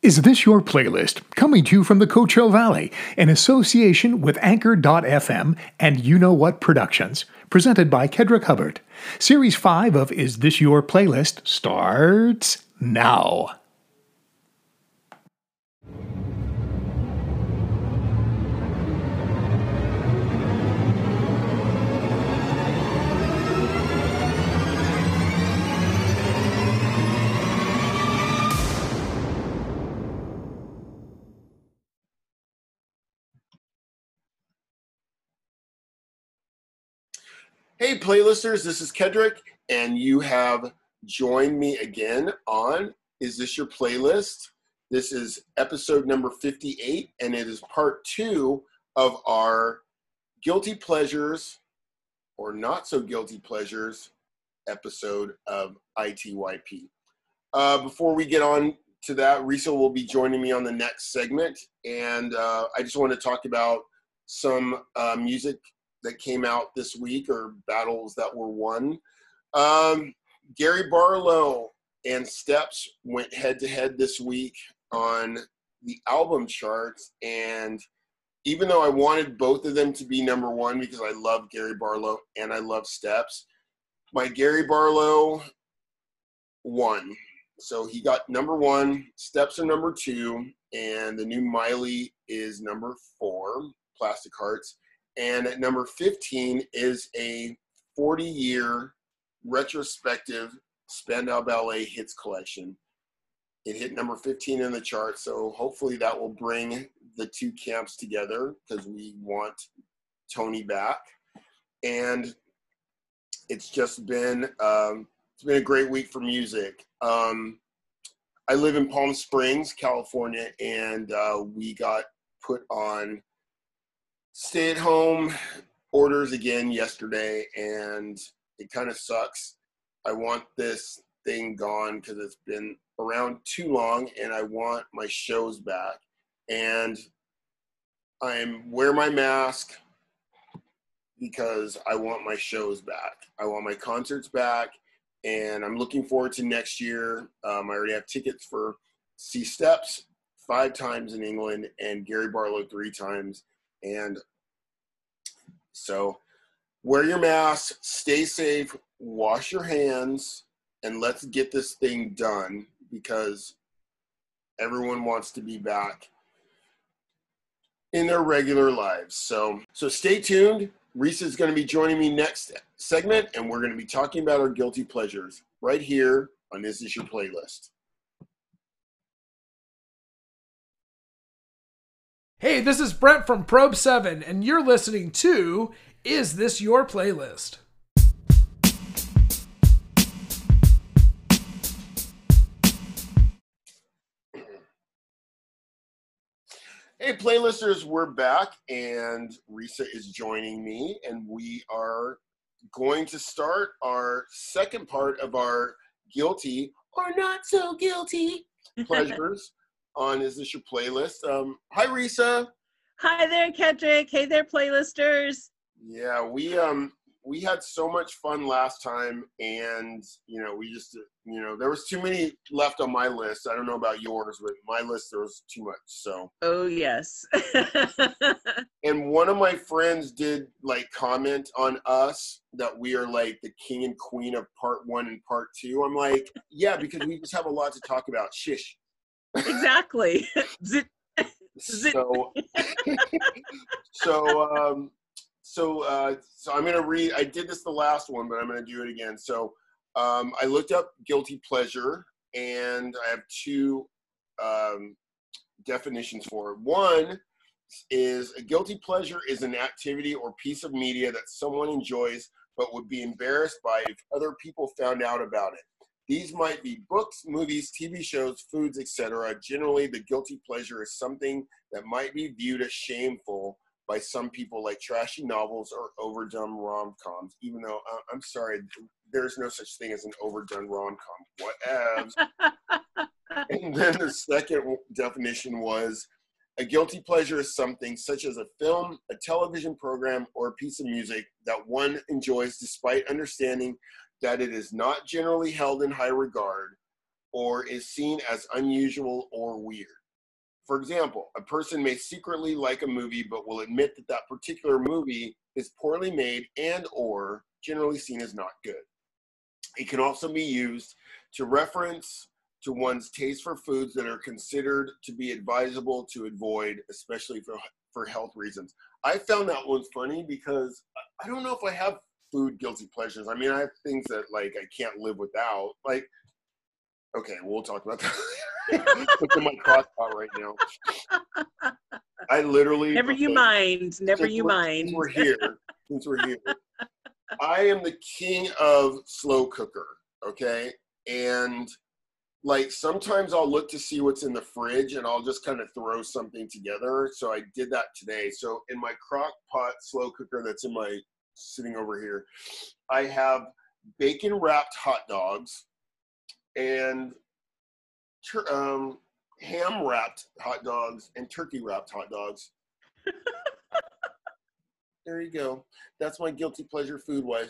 Is This Your Playlist? Coming to you from the Coachella Valley in association with Anchor.fm and You Know What Productions. Presented by Kedrick Hubbard. Series 5 of Is This Your Playlist starts now. Hey playlisters, this is Kedrick, and you have joined me again on Is This Your Playlist? This is episode number 58, and it is part 2 of our Guilty Pleasures, or Not So Guilty Pleasures, episode of ITYP. Before we get on to that, Risa will be joining me on the next segment, and I just want to talk about some music that came out this week, or battles that were won. Gary Barlow and Steps went head-to-head this week on the album charts, and even though I wanted both of them to be number one because I love Gary Barlow and I love Steps, my Gary Barlow won. So he got number 1, Steps are number 2, and the new Miley is number 4, Plastic Hearts. And at number 15 is a 40-year retrospective Spandau Ballet hits collection. It hit number 15 in the chart, so hopefully that will bring the two camps together because we want Tony back. And it's just been a great week for music. I live in Palm Springs, California, and we got put on stay-at-home orders again yesterday, and it kind of sucks. I want this thing gone because it's been around too long, and I want my shows back. And I'm wear my mask because I want my shows back. I want my concerts back, and I'm looking forward to next year. I already have tickets for see Steps 5 times in England and Gary Barlow 3 times. And so wear your mask, stay safe, wash your hands, and let's get this thing done because everyone wants to be back in their regular lives. So stay tuned. Risa is going to be joining me next segment, and we're going to be talking about our guilty pleasures right here on Is This Your Playlist? Hey, this is Brent from Probe 7, and you're listening to Is This Your Playlist? Hey, playlisters, we're back, and Risa is joining me, and we are going to start our second part of our guilty or not so guilty pleasures on Is This Your Playlist? Hi, Risa. Hi there, Kedrick. Hey there, playlisters. Yeah, we had so much fun last time, and we just there was too many left on my list. I don't know about yours, but my list there was too much. So. Oh yes. And one of my friends did comment on us that we are like the king and queen of part 1 and part 2. I'm like, yeah, because we just have a lot to talk about. Shish. Exactly. So I'm going to read, I did this the last one, but I'm going to do it again. So I looked up guilty pleasure, and I have 2 definitions for it. One is a guilty pleasure is an activity or piece of media that someone enjoys but would be embarrassed by if other people found out about it. These might be books, movies, TV shows, foods, etc. Generally, the guilty pleasure is something that might be viewed as shameful by some people, like trashy novels or overdone rom-coms, even though, I'm sorry, there's no such thing as an overdone rom-com. Whatevs. And then the second definition was, a guilty pleasure is something such as a film, a television program, or a piece of music that one enjoys despite understanding that it is not generally held in high regard. or is seen as unusual or weird. For example, a person may secretly like a movie but will admit that that particular movie is poorly made and or generally seen as not good. It can also be used to reference to one's taste for foods that are considered to be advisable to avoid, especially for health reasons. I found that one funny because I don't know if I have food guilty pleasures. I mean, I have things that like I can't live without. Like, okay, we'll talk about that. Look at my crock pot right now. I literally Never you mind. Never you mind. Since we're here, I am the king of slow cooker. Okay, and like sometimes I'll look to see what's in the fridge and I'll just kind of throw something together. So I did that today. So in my crock pot slow cooker that's in my sitting over here, I have bacon wrapped hot dogs and ham wrapped hot dogs and turkey wrapped hot dogs. There you go. That's my guilty pleasure food wise.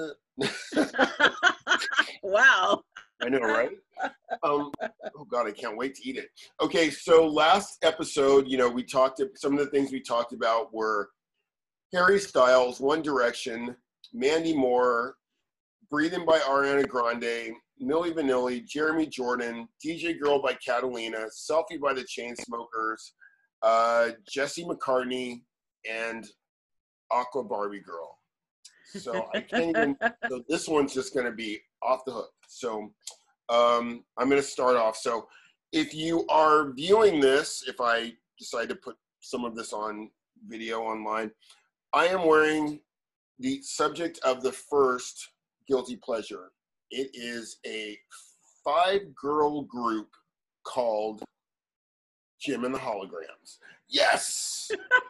Wow. I know, right? Oh God, I can't wait to eat it. Okay, so last episode, we talked. Some of the things we talked about were Harry Styles, One Direction, Mandy Moore, Breathing by Ariana Grande, Milli Vanilli, Jeremy Jordan, DJ Girl by Catalina, Selfie by the Chainsmokers, Jesse McCartney, and Aqua Barbie Girl. So I can't even. So this one's just going to be off the hook. So I'm going to start off. So if you are viewing this, if I decide to put some of this on video online, I am wearing the subject of the first guilty pleasure. It is a 5-girl group called Jim and the Holograms. Yes.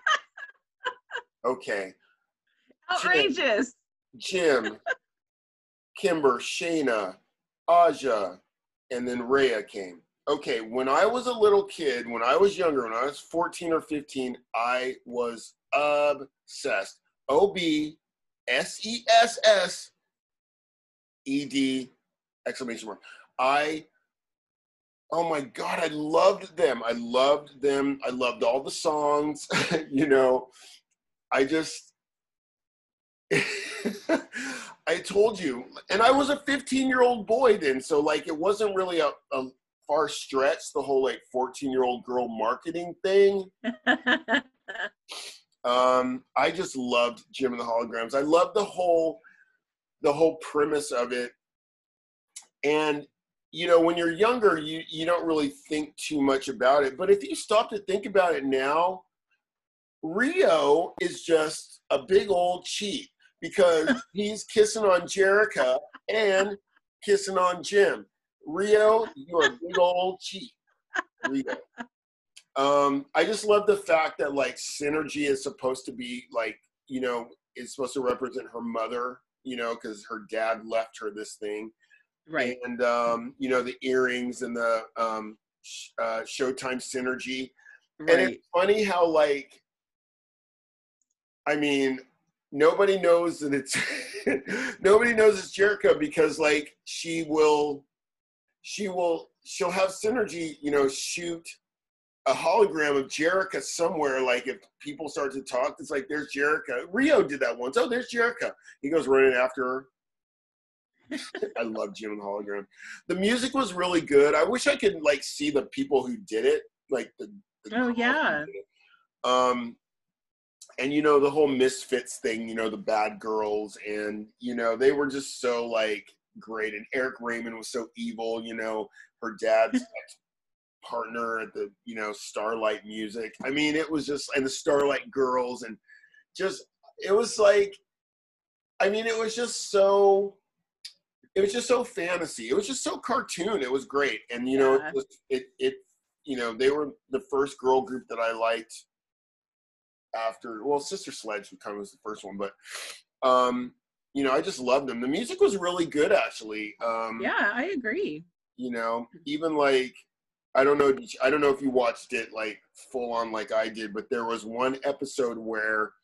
Okay. Outrageous. Jim, Kimber, Shayna, Aja, and then Rhea came. Okay, when I was a little kid, when I was younger, when I was 14 or 15, I was obsessed. OBSESSED exclamation mark. Oh my God, I loved them. I loved them. I loved all the songs. I just, I told you, and I was a 15-year-old boy then, so like it wasn't really a far stretch, the whole like 14-year-old girl marketing thing. I just loved Jim and the Holograms. I loved the whole premise of it. And when you're younger, you don't really think too much about it. But if you stop to think about it now, Rio is just a big old cheat because he's kissing on Jerica and kissing on Jim. Rio, you're a big old cheat, Rio. I just love the fact that like Synergy is supposed to be like, is supposed to represent her mother, because her dad left her this thing. Right. And, the earrings and the Showtime Synergy. Right. And it's funny how like, I mean, nobody knows that it's nobody knows it's Jerica because like she'll have Synergy, shoot a hologram of Jerica somewhere. Like if people start to talk, it's like there's Jerica. Rio did that once. Oh, there's Jerica. He goes running after her. I love Jim and the Hologram. The music was really good. I wish I could like see the people who did it, like the Oh yeah. And the whole Misfits thing, the bad girls, and they were just so like great. And Eric Raymond was so evil, her dad's partner at the Starlight Music. I mean, it was just, and the Starlight Girls, and just it was like, I mean, it was just so fantasy. It was just so cartoon. It was great. And they were the first girl group that I liked after, well, Sister Sledge kind of was the first one, but I just loved them. The music was really good, actually. Yeah, I agree. Even like, I don't know if you watched it like full on like I did, but there was one episode where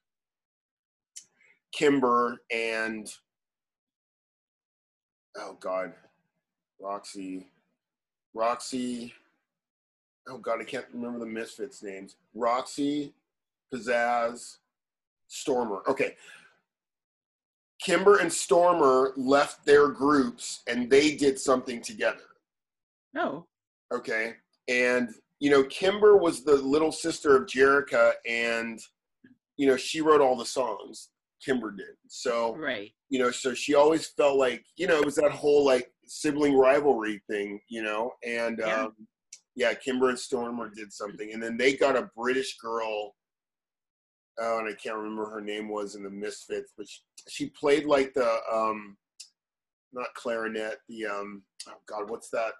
Kimber and oh God, Roxy, Roxy. Oh God, I can't remember the Misfits names. Roxy, Pizzazz, Stormer. Okay. Kimber and Stormer left their groups and they did something together. Oh. Okay. And, you know, Kimber was the little sister of Jerica, and, you know, she wrote all the songs. Kimber did. So, Right. you know, so she always felt like, you know, it was that whole like sibling rivalry thing, you know, and yeah, Kimber and Stormer did something. And then they got a British girl. Oh, and I can't remember her name was in the Misfits, but she played like the, not clarinet, the, oh God, what's that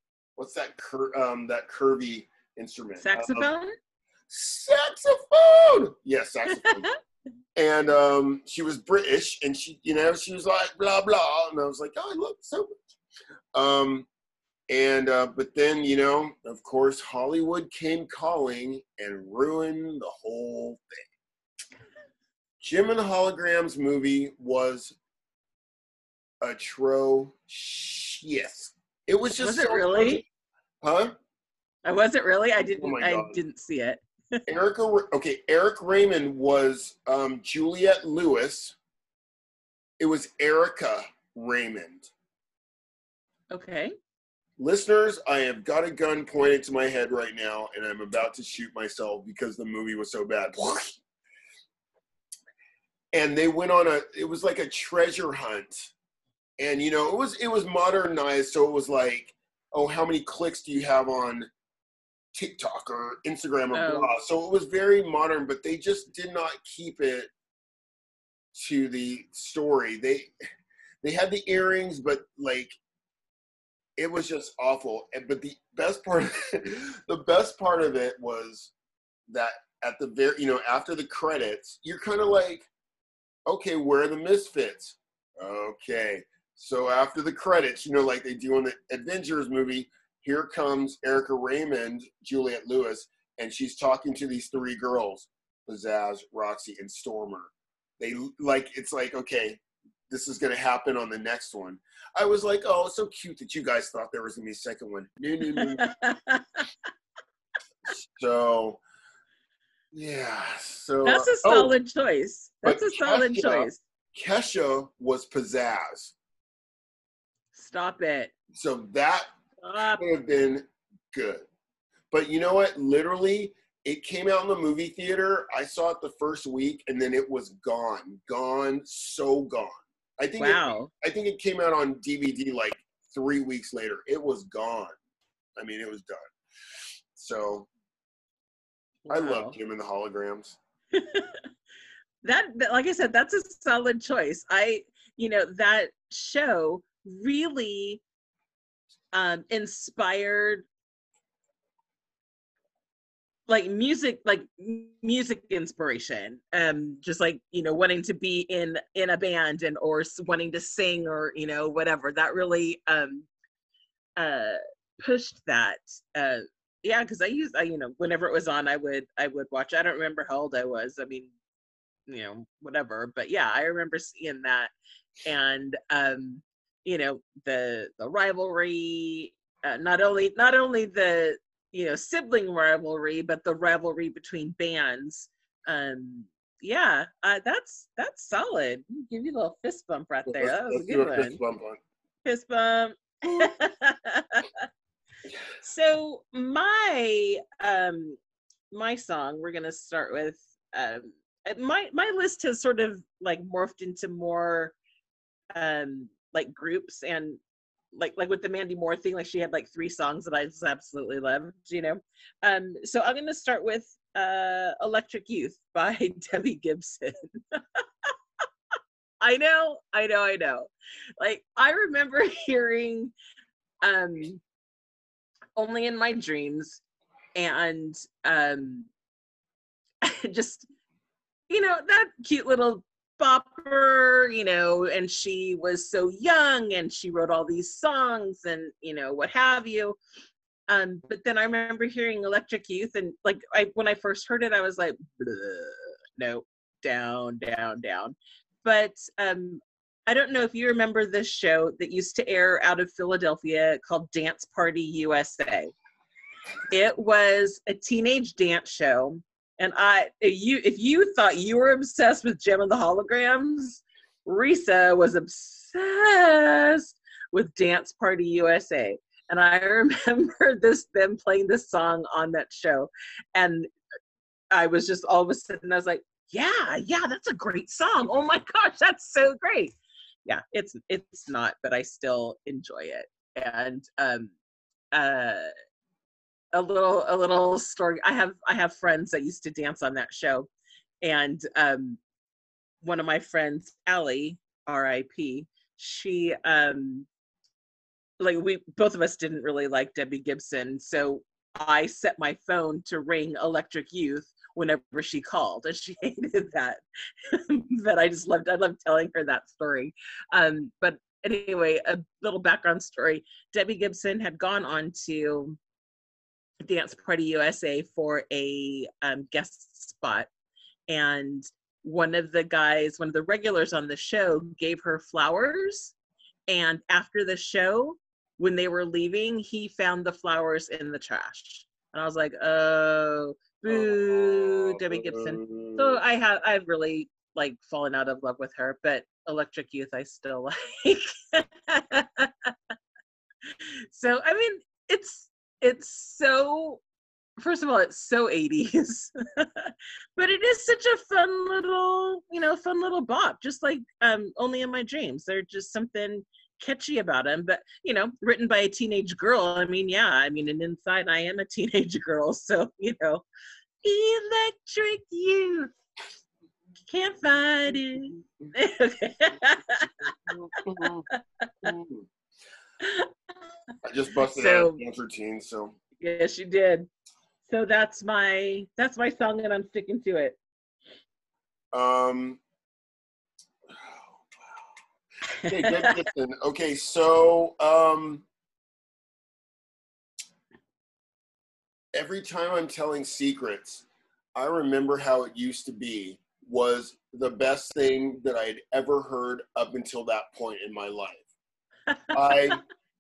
that curvy instrument? Saxophone? Saxophone! Yes, saxophone. And she was British, and she, you know, she was like, blah, blah. And I was like, oh, I love it so much. But then, you know, of course, Hollywood came calling and ruined the whole thing. Jim and the Holograms movie was atrocious. It was just. Was it really? Huh? Was it really? I didn't. Oh my I God. didn't see it. Eric Raymond was Juliette Lewis. It was Erica Raymond. Okay. Listeners, I have got a gun pointed to my head right now, and I'm about to shoot myself because the movie was so bad. And they went on it was like a treasure hunt. And, you know, it was modernized, so it was like, oh, how many clicks do you have on TikTok or Instagram or blah. So it was very modern, but they just did not keep it to the story. They had the earrings, but like it was just awful. But the best part of it was that at the very, you know, after the credits, you're kind of like, okay, where are the Misfits? Okay. So after the credits, you know, like they do in the Avengers movie, here comes Erica Raymond, Juliette Lewis, and she's talking to these three girls, Pizzazz, Roxy, and Stormer. They like, it's like, okay, this is going to happen on the next one. I was like, oh, it's so cute that you guys thought there was going to be a second one. No. So, yeah. So that's a solid choice. That's a solid choice. Kesha was Pizzazz. Stop it. So that would have been good. But you know what? Literally, it came out in the movie theater. I saw it the first week, and then it was gone. Gone, so gone. I think it came out on DVD like 3 weeks later. It was gone. I mean, it was done. So I loved him in the Holograms. That, like I said, that's a solid choice. That show really inspired music inspiration, just like, you know, wanting to be in a band and or wanting to sing or, you know, whatever. That really pushed that. Because whenever it was on, I would watch. I don't remember how old I was. I mean, you know, whatever. But yeah, I remember seeing that, and you know, the rivalry, not only the, you know, sibling rivalry, but the rivalry between bands. That's solid. Give you a little fist bump right there. That was a good one. Fist bump. So my song, we're gonna start with, my list has sort of like morphed into more like groups, and like with the Mandy Moore thing, like she had like 3 songs that I just absolutely loved, you know. So I'm gonna start with Electric Youth by Debbie Gibson. I know. Like, I remember hearing Only in My Dreams, and just, you know, that cute little bopper, you know, and she was so young and she wrote all these songs and, you know, what have you. But then I remember hearing Electric Youth, and like when I first heard it, I was like, no, down. But I don't know if you remember this show that used to air out of Philadelphia called Dance Party USA. It was a teenage dance show, and if you thought you were obsessed with Gem and the Holograms, Risa was obsessed with Dance Party USA. And I remember them playing this song on that show, and I was just all of a sudden I was like, yeah, that's a great song. Oh my gosh, that's so great. Yeah, it's not, but I still enjoy it. And a little story. I have friends that used to dance on that show, and one of my friends, Allie, R.I.P. She like both of us didn't really like Debbie Gibson, so I set my phone to ring Electric Youth whenever she called, and she hated that. But I loved telling her that story. But anyway, a little background story. Debbie Gibson had gone on to Dance Party USA for a guest spot, and one of the regulars on the show gave her flowers, and after the show, when they were leaving, he found the flowers in the trash. And I was like, oh, boo, Debbie Gibson. So I've really like fallen out of love with her, but Electric Youth I still like. So I mean, it's so, first of all, it's so 80s, but it is such a fun little bop, just like Only in My Dreams. There's just something catchy about him, but written by a teenage girl. I mean, and inside I am a teenage girl, so Electric Youth, can't fight it. I just busted out a dance routine, so yes, you did. So that's my song, and I'm sticking to it. Okay, good. Listen. Okay, so every time I'm telling secrets, I remember how it used to be was the best thing that I'd ever heard up until that point in my life. I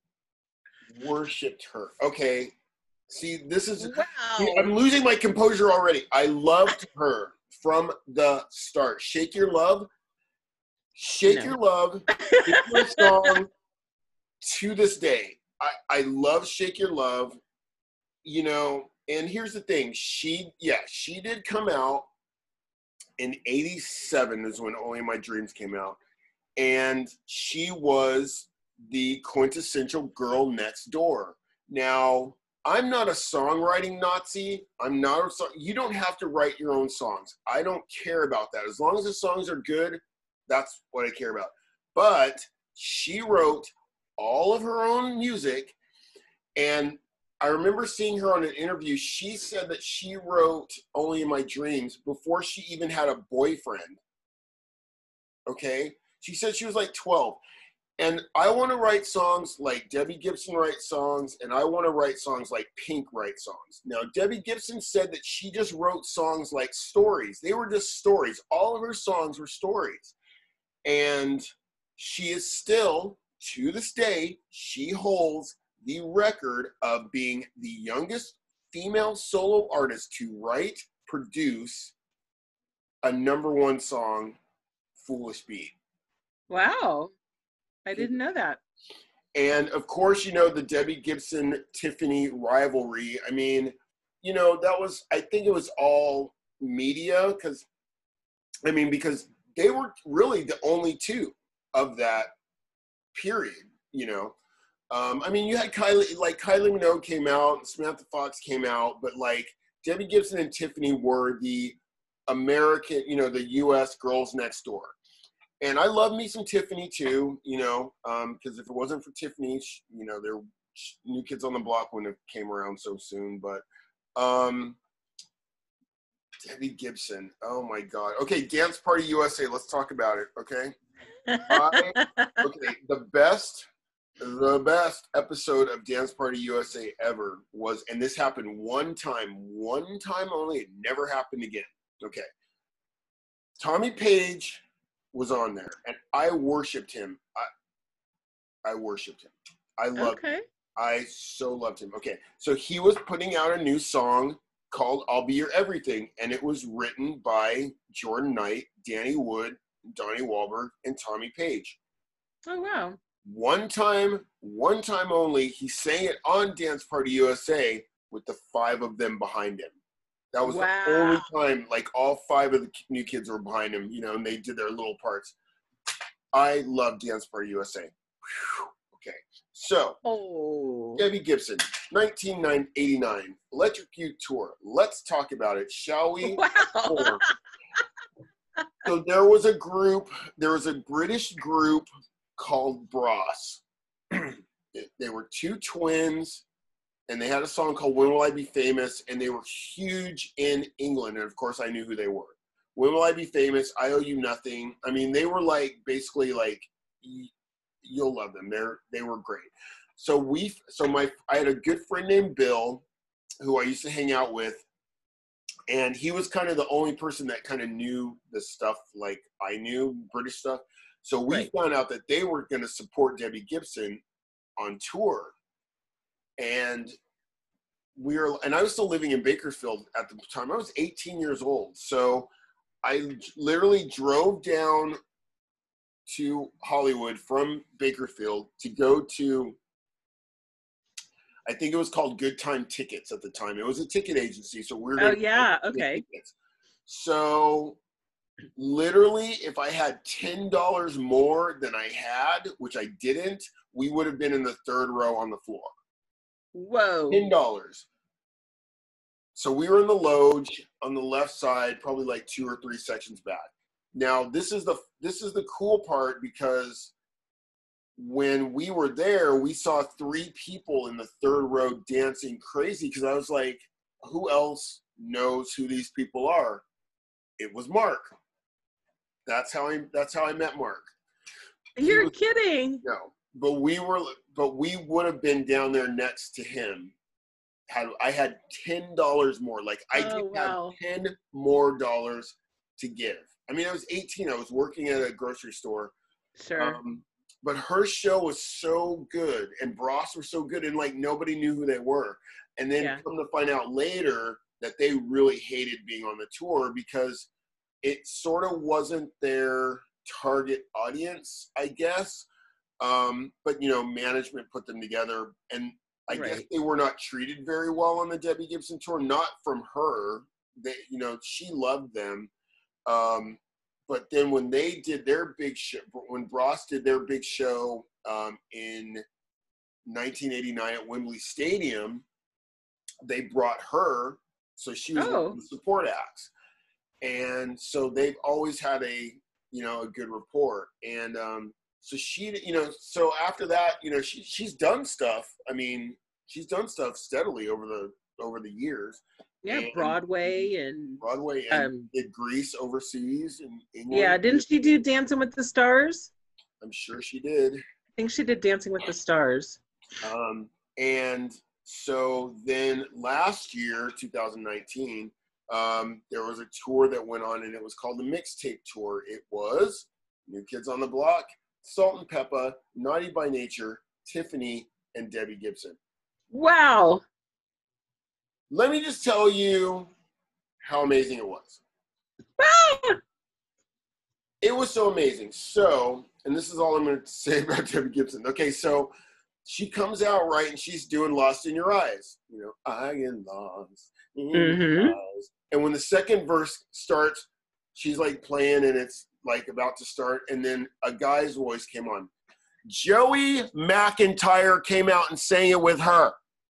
worshipped her. Okay, see, this is wow. See, I'm losing my composure already. I loved her from the start. Shake Your Love. Your Love is my song to this day. I love Shake Your Love, and here's the thing. She did come out in 87 is when Only My Dreams came out. And she was the quintessential girl next door. Now, I'm not a songwriting Nazi. You don't have to write your own songs. I don't care about that. As long as the songs are good, that's what I care about. But she wrote all of her own music, and I remember seeing her on an interview. She said that she wrote Only in My Dreams before she even had a boyfriend. Okay? She said she was like 12. And I want to write songs like Debbie Gibson writes songs, and I want to write songs like Pink writes songs. Now, Debbie Gibson said that she just wrote songs like stories. They were just stories. All of her songs were stories. And she is still, to this day, she holds the record of being the youngest female solo artist to write, produce a #1 song, Foolish Beat. Wow. I didn't know that. And of course, the Debbie Gibson-Tiffany rivalry. I mean, I think it was all media because they were really the only two of that period, I mean, you had Kylie Minogue came out, Samantha Fox came out, but like Debbie Gibson and Tiffany were the American, the U.S. girls next door. And I love me some Tiffany too, because if it wasn't for Tiffany, their New Kids on the Block wouldn't have came around so soon. But Debbie Gibson, oh my God. Okay, Dance Party USA, let's talk about it, okay? The best episode of Dance Party USA ever was, and this happened one time only, it never happened again. Okay. Tommy Page was on there, and I worshipped him. I worshipped him. I loved him. Okay. I so loved him. Okay, so he was putting out a new song called I'll Be Your Everything, and it was written by Jordan Knight, Danny Wood, Donnie Wahlberg, and Tommy Page. Oh, wow. One time only, he sang it on Dance Party USA with the 5 of them behind him. That was Wow. the only time, like, all 5 of the new kids were behind him, and they did their little parts. I love Dance Party USA. Whew. Okay, so Debbie Gibson, 1989, Electric Youth Tour. Let's talk about it, shall we? Wow. So there was a British group called Bros. They were 2 twins, and they had a song called When Will I Be Famous, and they were huge in England, and of course I knew who they were. When Will I Be Famous, I Owe You Nothing. I mean, they were basically you'll love them. They were great. I had a good friend named Bill who I used to hang out with, and he was kind of the only person that kind of knew the stuff like I knew, British stuff. So we found out that they were going to support Debbie Gibson on tour. And I was still living in Bakersfield at the time. I was 18 years old. So I literally drove down to Hollywood from Bakersfield to go to, I think it was called Good Time Tickets at the time. It was a ticket agency. So we were Oh, yeah. Okay. tickets. So literally, if I had $10 more than I had, which I didn't, we would have been in the 3rd row on the floor. Whoa. $10. So we were in the loge on the left side, probably like 2 or 3 sections back. Now this is the cool part, because when we were there, we saw 3 people in the 3rd row dancing crazy, because I was like, who else knows who these people are? It was Mark. That's how I met Mark. You're kidding. No, but we would have been down there next to him had I had $10 more. Like I didn't have $10 more to give. I mean, I was 18. I was working at a grocery store. Sure. But her show was so good, and Bros were so good, and like nobody knew who they were. And then come to find out later that they really hated being on the tour because it sort of wasn't their target audience, I guess. But management put them together, and I guess they were not treated very well on the Debbie Gibson tour. Not from her. They, she loved them. But then when they did their big show, when Bros did their big show in 1989 at Wembley Stadium, they brought her, so she was one of the support acts. And so they've always had a good rapport. And so she, so after that, she's done stuff. I mean, she's done stuff steadily over the years. Yeah, and Broadway and did Grease overseas in England. Yeah, didn't she do Dancing with the Stars? I'm sure she did. I think she did Dancing with the Stars. And so then last year, 2019, there was a tour that went on, and it was called the Mixtape Tour. It was New Kids on the Block, Salt and Peppa, Naughty by Nature, Tiffany, and Debbie Gibson. Wow. Let me just tell you how amazing it was. It was so amazing. So, and this is all I'm going to say about Debbie Gibson. Okay, so she comes out, right, and she's doing Lost in Your Eyes. I get lost in your eyes. And when the second verse starts, she's like playing, and it's like about to start, and then a guy's voice came on. Joey McIntyre came out and sang it with her.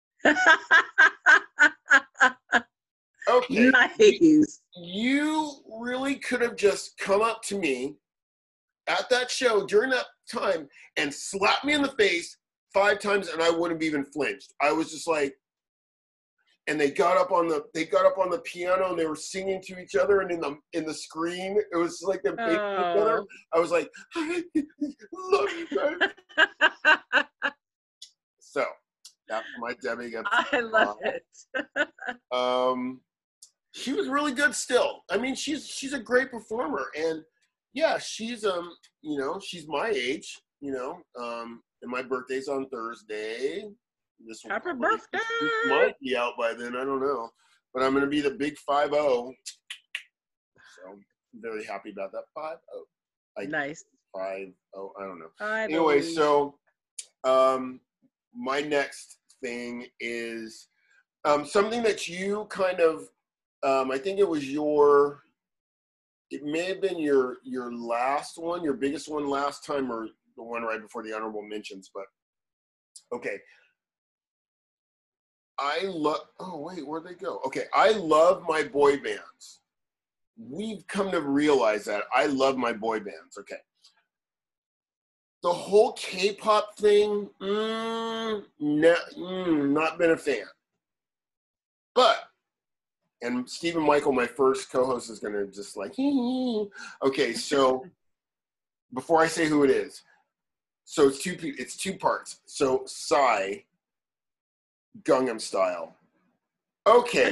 Okay. Nice. You really could have just come up to me at that show during that time and slapped me in the face 5 times, and I wouldn't have even flinched. I was just like, and they got up on the piano, and they were singing to each other, and in the screen, it was like they're baking together. I was like, I love you guys. So that's my Debbie Gibson. I love it. She was really good still. I mean, she's a great performer, and Yeah, she's she's my age, and my birthday's on Thursday. This will Happy probably, birthday! this might be out by then, I don't know. But I'm gonna be the big 5-0. So I'm very happy about that. 5-0. Nice. 5-0, I don't know. 5-0. Anyway, so my next thing is something that you kind of I think it may have been your last one, your biggest one last time, or the one right before the honorable mentions, but okay. Oh wait, where'd they go? Okay, I love my boy bands. We've come to realize that I love my boy bands. Okay. The whole K-pop thing, not been a fan. But, and Stephen Michael, my first co-host, is going to just like, okay, so before I say who it is, so it's two parts. So Psy, Gangnam Style. Okay.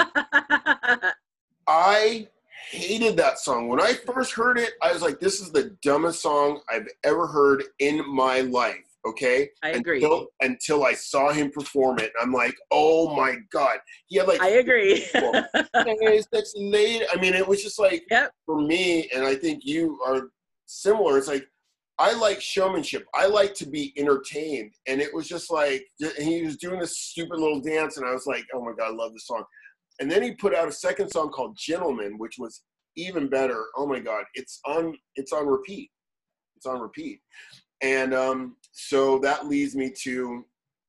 I hated that song. When I first heard it, I was like, this is the dumbest song I've ever heard in my life. Okay? I agree. Until I saw him perform it. I'm like, oh my God. He had like, I agree. Hey, sexy lady. I mean, it was just like, yep. For me, and I think you are similar, it's like, I like showmanship. I like to be entertained. And it was just like, he was doing this stupid little dance, and I was like, oh my God, I love this song. And then he put out a second song called Gentleman, which was even better. Oh my God, it's on repeat. It's on repeat. And so that leads me to,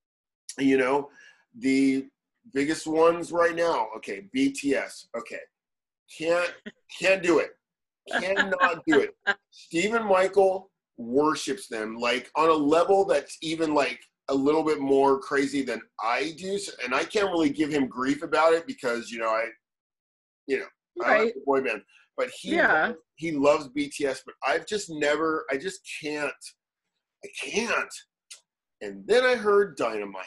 the biggest ones right now. Okay, BTS. Okay, can't do it. Cannot do it. Stephen Michael worships them like on a level that's even like a little bit more crazy than I do, and I can't really give him grief about it because I like the boy band, but he loves BTS, but I just can't. I can't. And then I heard Dynamite.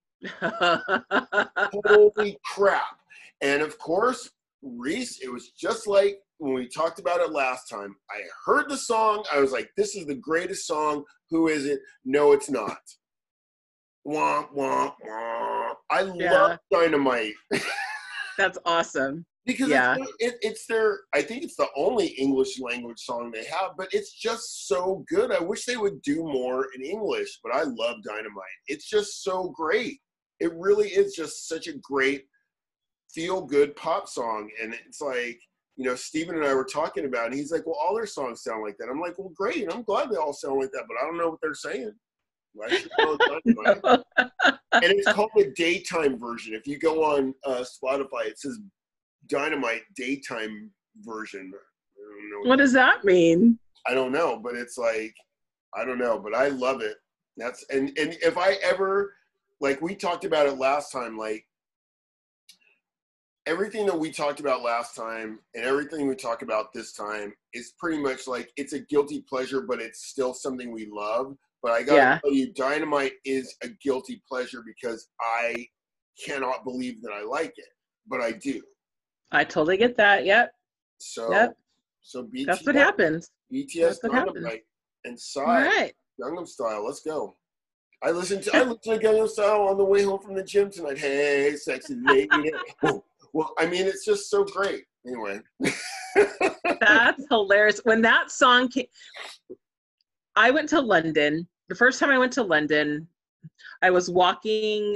Holy crap! And of course, Reese, it was just like when we talked about it last time. I heard the song. I was like, "This is the greatest song." Who is it? No, it's not. Wah, wah, wah. I love Dynamite. That's awesome. Because it's their, I think it's the only English language song they have, but it's just so good. I wish they would do more in English, but I love Dynamite. It's just so great. It really is just such a great feel-good pop song. And it's like, Steven and I were talking about it, and he's like, well, all their songs sound like that. I'm like, well, great. I'm glad they all sound like that, but I don't know what they're saying. Right? No. And it's called the daytime version. If you go on Spotify, it says Dynamite daytime version. I don't know what does that mean? I don't know, but it's like, I don't know, but I love it. And if I ever, like we talked about it last time, like everything that we talked about last time and everything we talk about this time is pretty much like, it's a guilty pleasure, but it's still something we love. But I gotta tell you, Dynamite is a guilty pleasure because I cannot believe that I like it, but I do. I totally get that. Yep. So BTS, that's what happens. BTS, Dynamite, and Psy, Gangnam Style. Let's go. I listened to Gangnam Style on the way home from the gym tonight. Hey, sexy lady. Well, I mean, it's just so great. Anyway. That's hilarious. When that song came, I went to London. The first time I went to London, I was walking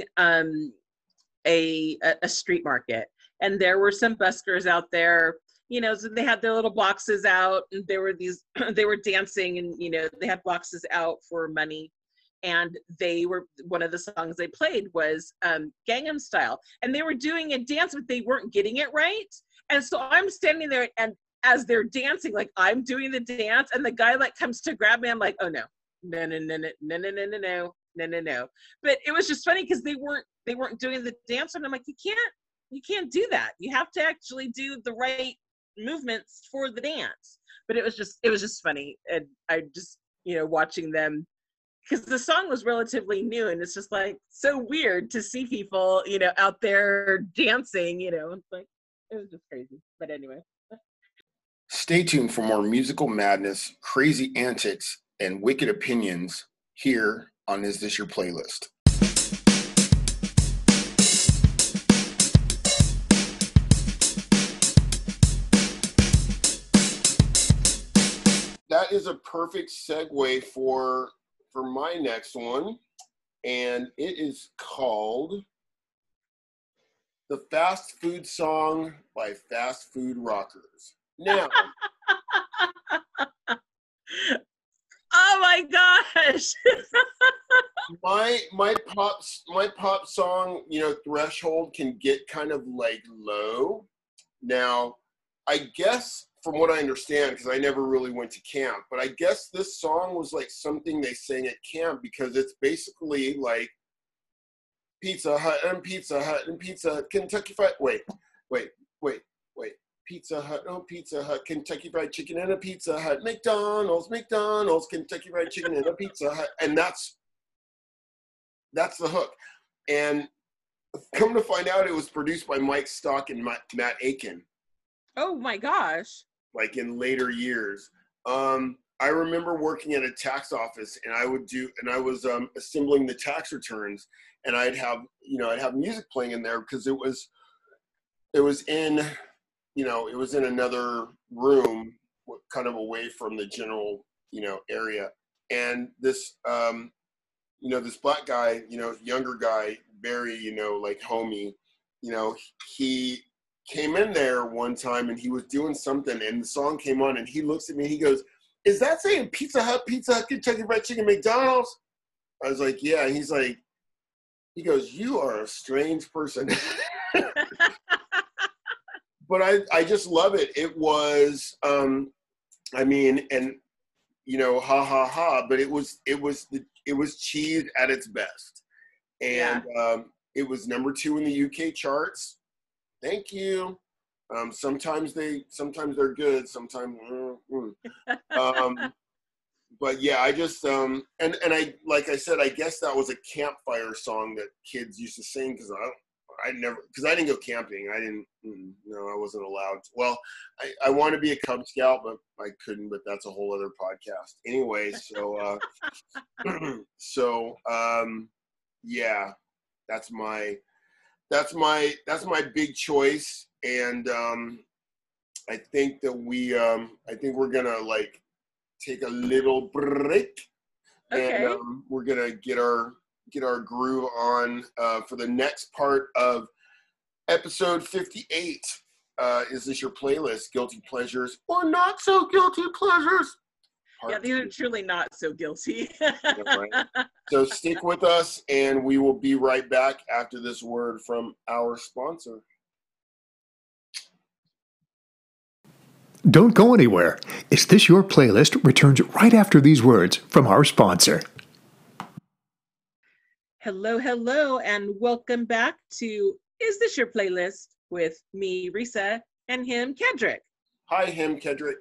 a street market, and there were some buskers out there. So they had their little boxes out, and they were dancing, and they had boxes out for money. And one of the songs they played was Gangnam Style, and they were doing a dance, but they weren't getting it right. And so I'm standing there, and as they're dancing, like I'm doing the dance, and the guy like comes to grab me. I'm like, oh no. But it was just funny because they weren't doing the dance, and I'm like, you can't do that. You have to actually do the right movements for the dance. But it was just funny, and I just watching them, because the song was relatively new, and it's just like so weird to see people out there dancing. It's like, it was just crazy. But anyway. Stay tuned for more musical madness, crazy antics, and wicked opinions here on Is This Your Playlist? That is a perfect segue for my next one, and it is called The Fast Food Song by Fast Food Rockers. Now, oh my gosh. my pop song, threshold can get kind of like low. Now, I guess from what I understand, because I never really went to camp, but I guess this song was like something they sang at camp, because it's basically like Pizza Hut and Pizza Hut and Pizza Hut, Kentucky Fried. Wait. Pizza Hut, oh Pizza Hut, Kentucky Fried Chicken and a Pizza Hut, McDonald's, Kentucky Fried Chicken and a Pizza Hut, and that's the hook. And come to find out, it was produced by Mike Stock and Matt Aiken. Oh my gosh. Like in later years. I remember working at a tax office, and I was assembling the tax returns, and I'd have music playing in there, because it was in another room, kind of away from the general, area. And this, this black guy, younger guy, very, like homie, he came in there one time, and he was doing something, and the song came on, and he looks at me and he goes, "Is that saying Pizza Hut, Kentucky Fried Chicken, McDonald's?" I was like, "Yeah." And he goes, "You are a strange person." But I just love it. It was, ha ha ha, but it was cheese at its best. And it was number 2 in the UK charts. Thank you. Sometimes they're good. Sometimes, but yeah, I just and I, like I said, I guess that was a campfire song that kids used to sing, because I didn't go camping. I wasn't allowed to. Well, I want to be a Cub Scout, but I couldn't. But that's a whole other podcast. Anyway, yeah, that's my big choice. And I think we're gonna like take a little break, Okay. and we're gonna get our groove on for the next part of episode 58. Is This Your Playlist? Guilty pleasures or not so guilty pleasures? Yeah, these are truly not so guilty. Right. So stick with us, and we will be right back after this word from our sponsor. Don't go anywhere. Is This Your Playlist returns right after these words from our sponsor. Hello, and welcome back to Is This Your Playlist with me, Risa, and him, Kendrick. Hi, him, Kendrick.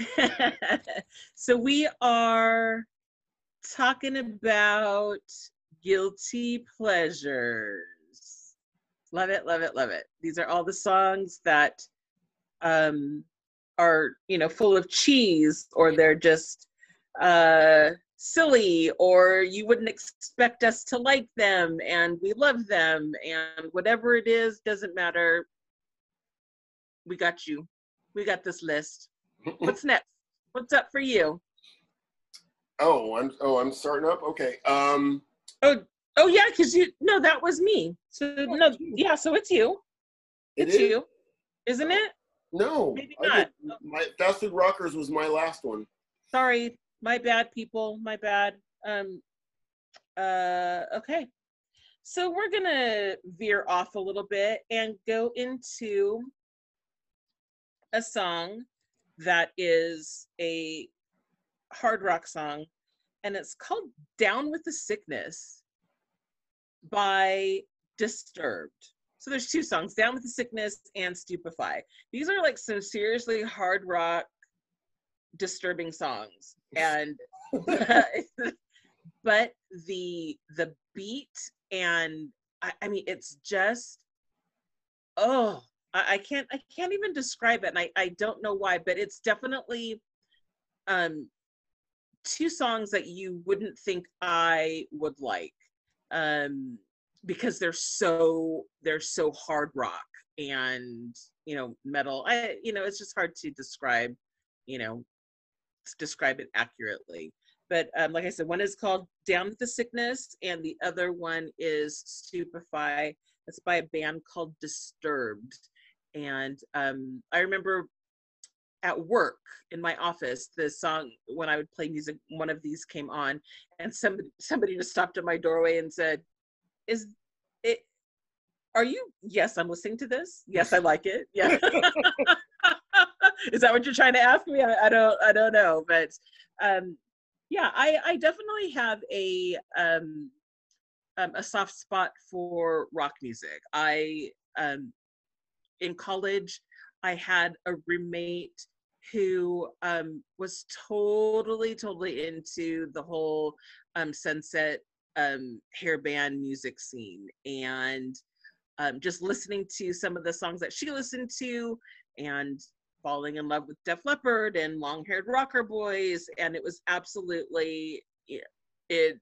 So we are talking about guilty pleasures. Love it. These are all the songs that are, full of cheese, or they're just silly, or you wouldn't expect us to like them, and we love them, and whatever it is, doesn't matter. We got you. We got this list. What's next? What's up for you? I'm starting up. Okay. Oh yeah, because that was me. So so it's you. It's you, isn't it? No, maybe not. My Fast Food Rockers was my last one. Sorry, my bad, people. My bad. Okay. So we're gonna veer off a little bit and go into a song that is a hard rock song, and it's called Down with the Sickness by Disturbed. So there's 2 songs, Down with the Sickness and Stupefy. These are like some seriously hard rock, disturbing songs. And but the beat, and I mean, it's just, I can't even describe it, and I don't know why, but it's definitely um two songs that you wouldn't think I would like, um because they're so hard rock and metal. It's just hard to you know describe it accurately. But like I said, one is called Down with the Sickness, and the other one is Stupefy. It's by a band called Disturbed. And I remember at work in my office, the song, when I would play music, one of these came on, and somebody just stopped at my doorway and said, "Is it? Are you? Yes, I'm listening to this. Yes, I like it. Yeah." Is that what you're trying to ask me? I don't know, but yeah, I definitely have a soft spot for rock music. I In college, I had a roommate who was totally into the whole Sunset hair band music scene, and just listening to some of the songs that she listened to, and falling in love with Def Leppard and Long Haired Rocker Boys, and it was absolutely it.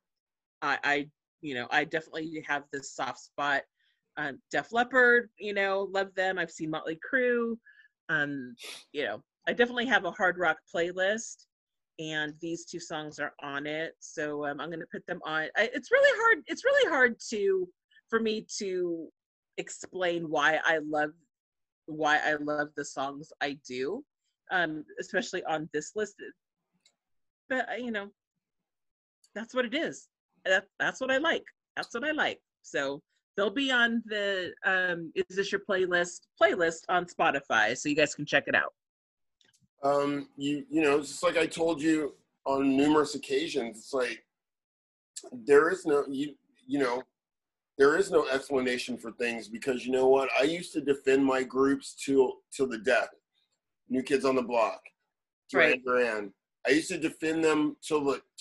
I definitely have this soft spot. Def Leppard, love them. I've seen Motley Crue. Um, I definitely have a hard rock playlist, and these two songs are on it. So I'm going to put them on. It's really hard. It's really hard for me to explain why I love the songs I do, especially on this list. But that's what it is. That's what I like. That's what I like. So they'll be on the Is This Your playlist on Spotify, so you guys can check it out. Just like I told you on numerous occasions, it's like there is no there is no explanation for things, because you know what? I used to defend my groups till the death. New Kids on the Block, Duran Duran. I used to defend them till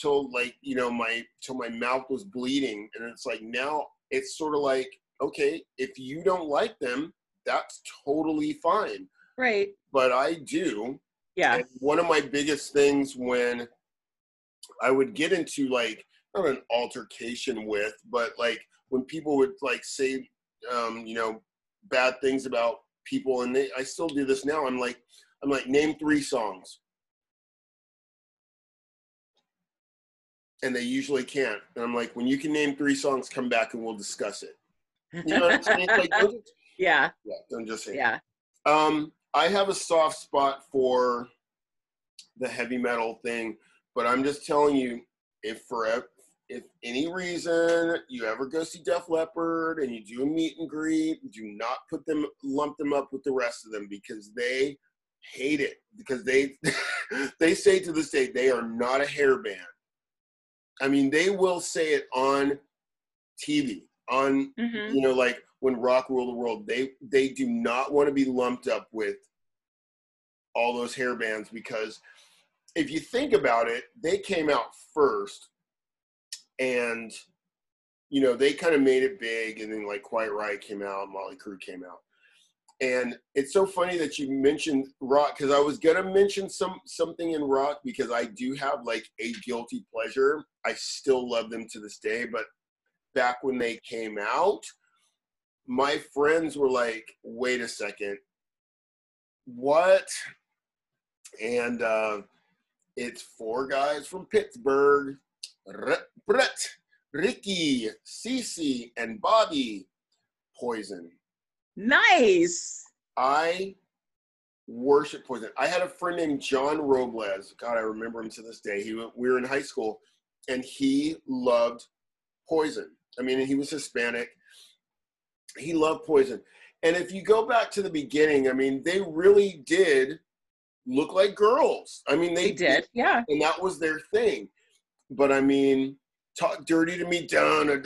my mouth was bleeding, and it's like now it's sort of like, okay, if you don't like them, that's totally fine. Right. But I do. Yeah. And one of my biggest things when I would get into like not an altercation with, but like when people would like say, bad things about people, and I still do this now. I'm like, name 3 songs. And they usually can't. And I'm like, when you can name 3 songs, come back and we'll discuss it. You know what I'm saying? Like, yeah. Don't just say yeah. I have a soft spot for the heavy metal thing, but I'm just telling you, if any reason you ever go see Def Leppard and you do a meet and greet, do not lump them up with the rest of them, because they hate it, because they they say to this day they are not a hair band. I mean, they will say it on TV, on like when Rock Rule the World. They do not want to be lumped up with all those hair bands, because if you think about it, they came out first, and they kind of made it big, and then like Quiet Riot came out, Motley Crue came out. And it's so funny that you mentioned rock, because I was gonna mention something in rock, because I do have like a guilty pleasure. I still love them to this day, but back when they came out, my friends were like, wait a second, what? And it's 4 guys from Pittsburgh, Brett, Ricky, Cece, and Bobby. Poison. Nice. I worship Poison. I had a friend named John Robles. God, I remember him to this day. We were in high school, and he loved Poison. I mean, he was Hispanic. He loved Poison. And if you go back to the beginning, I mean, they really did look like girls. I mean, they did, yeah. And that was their thing. But I mean, talk dirty to me,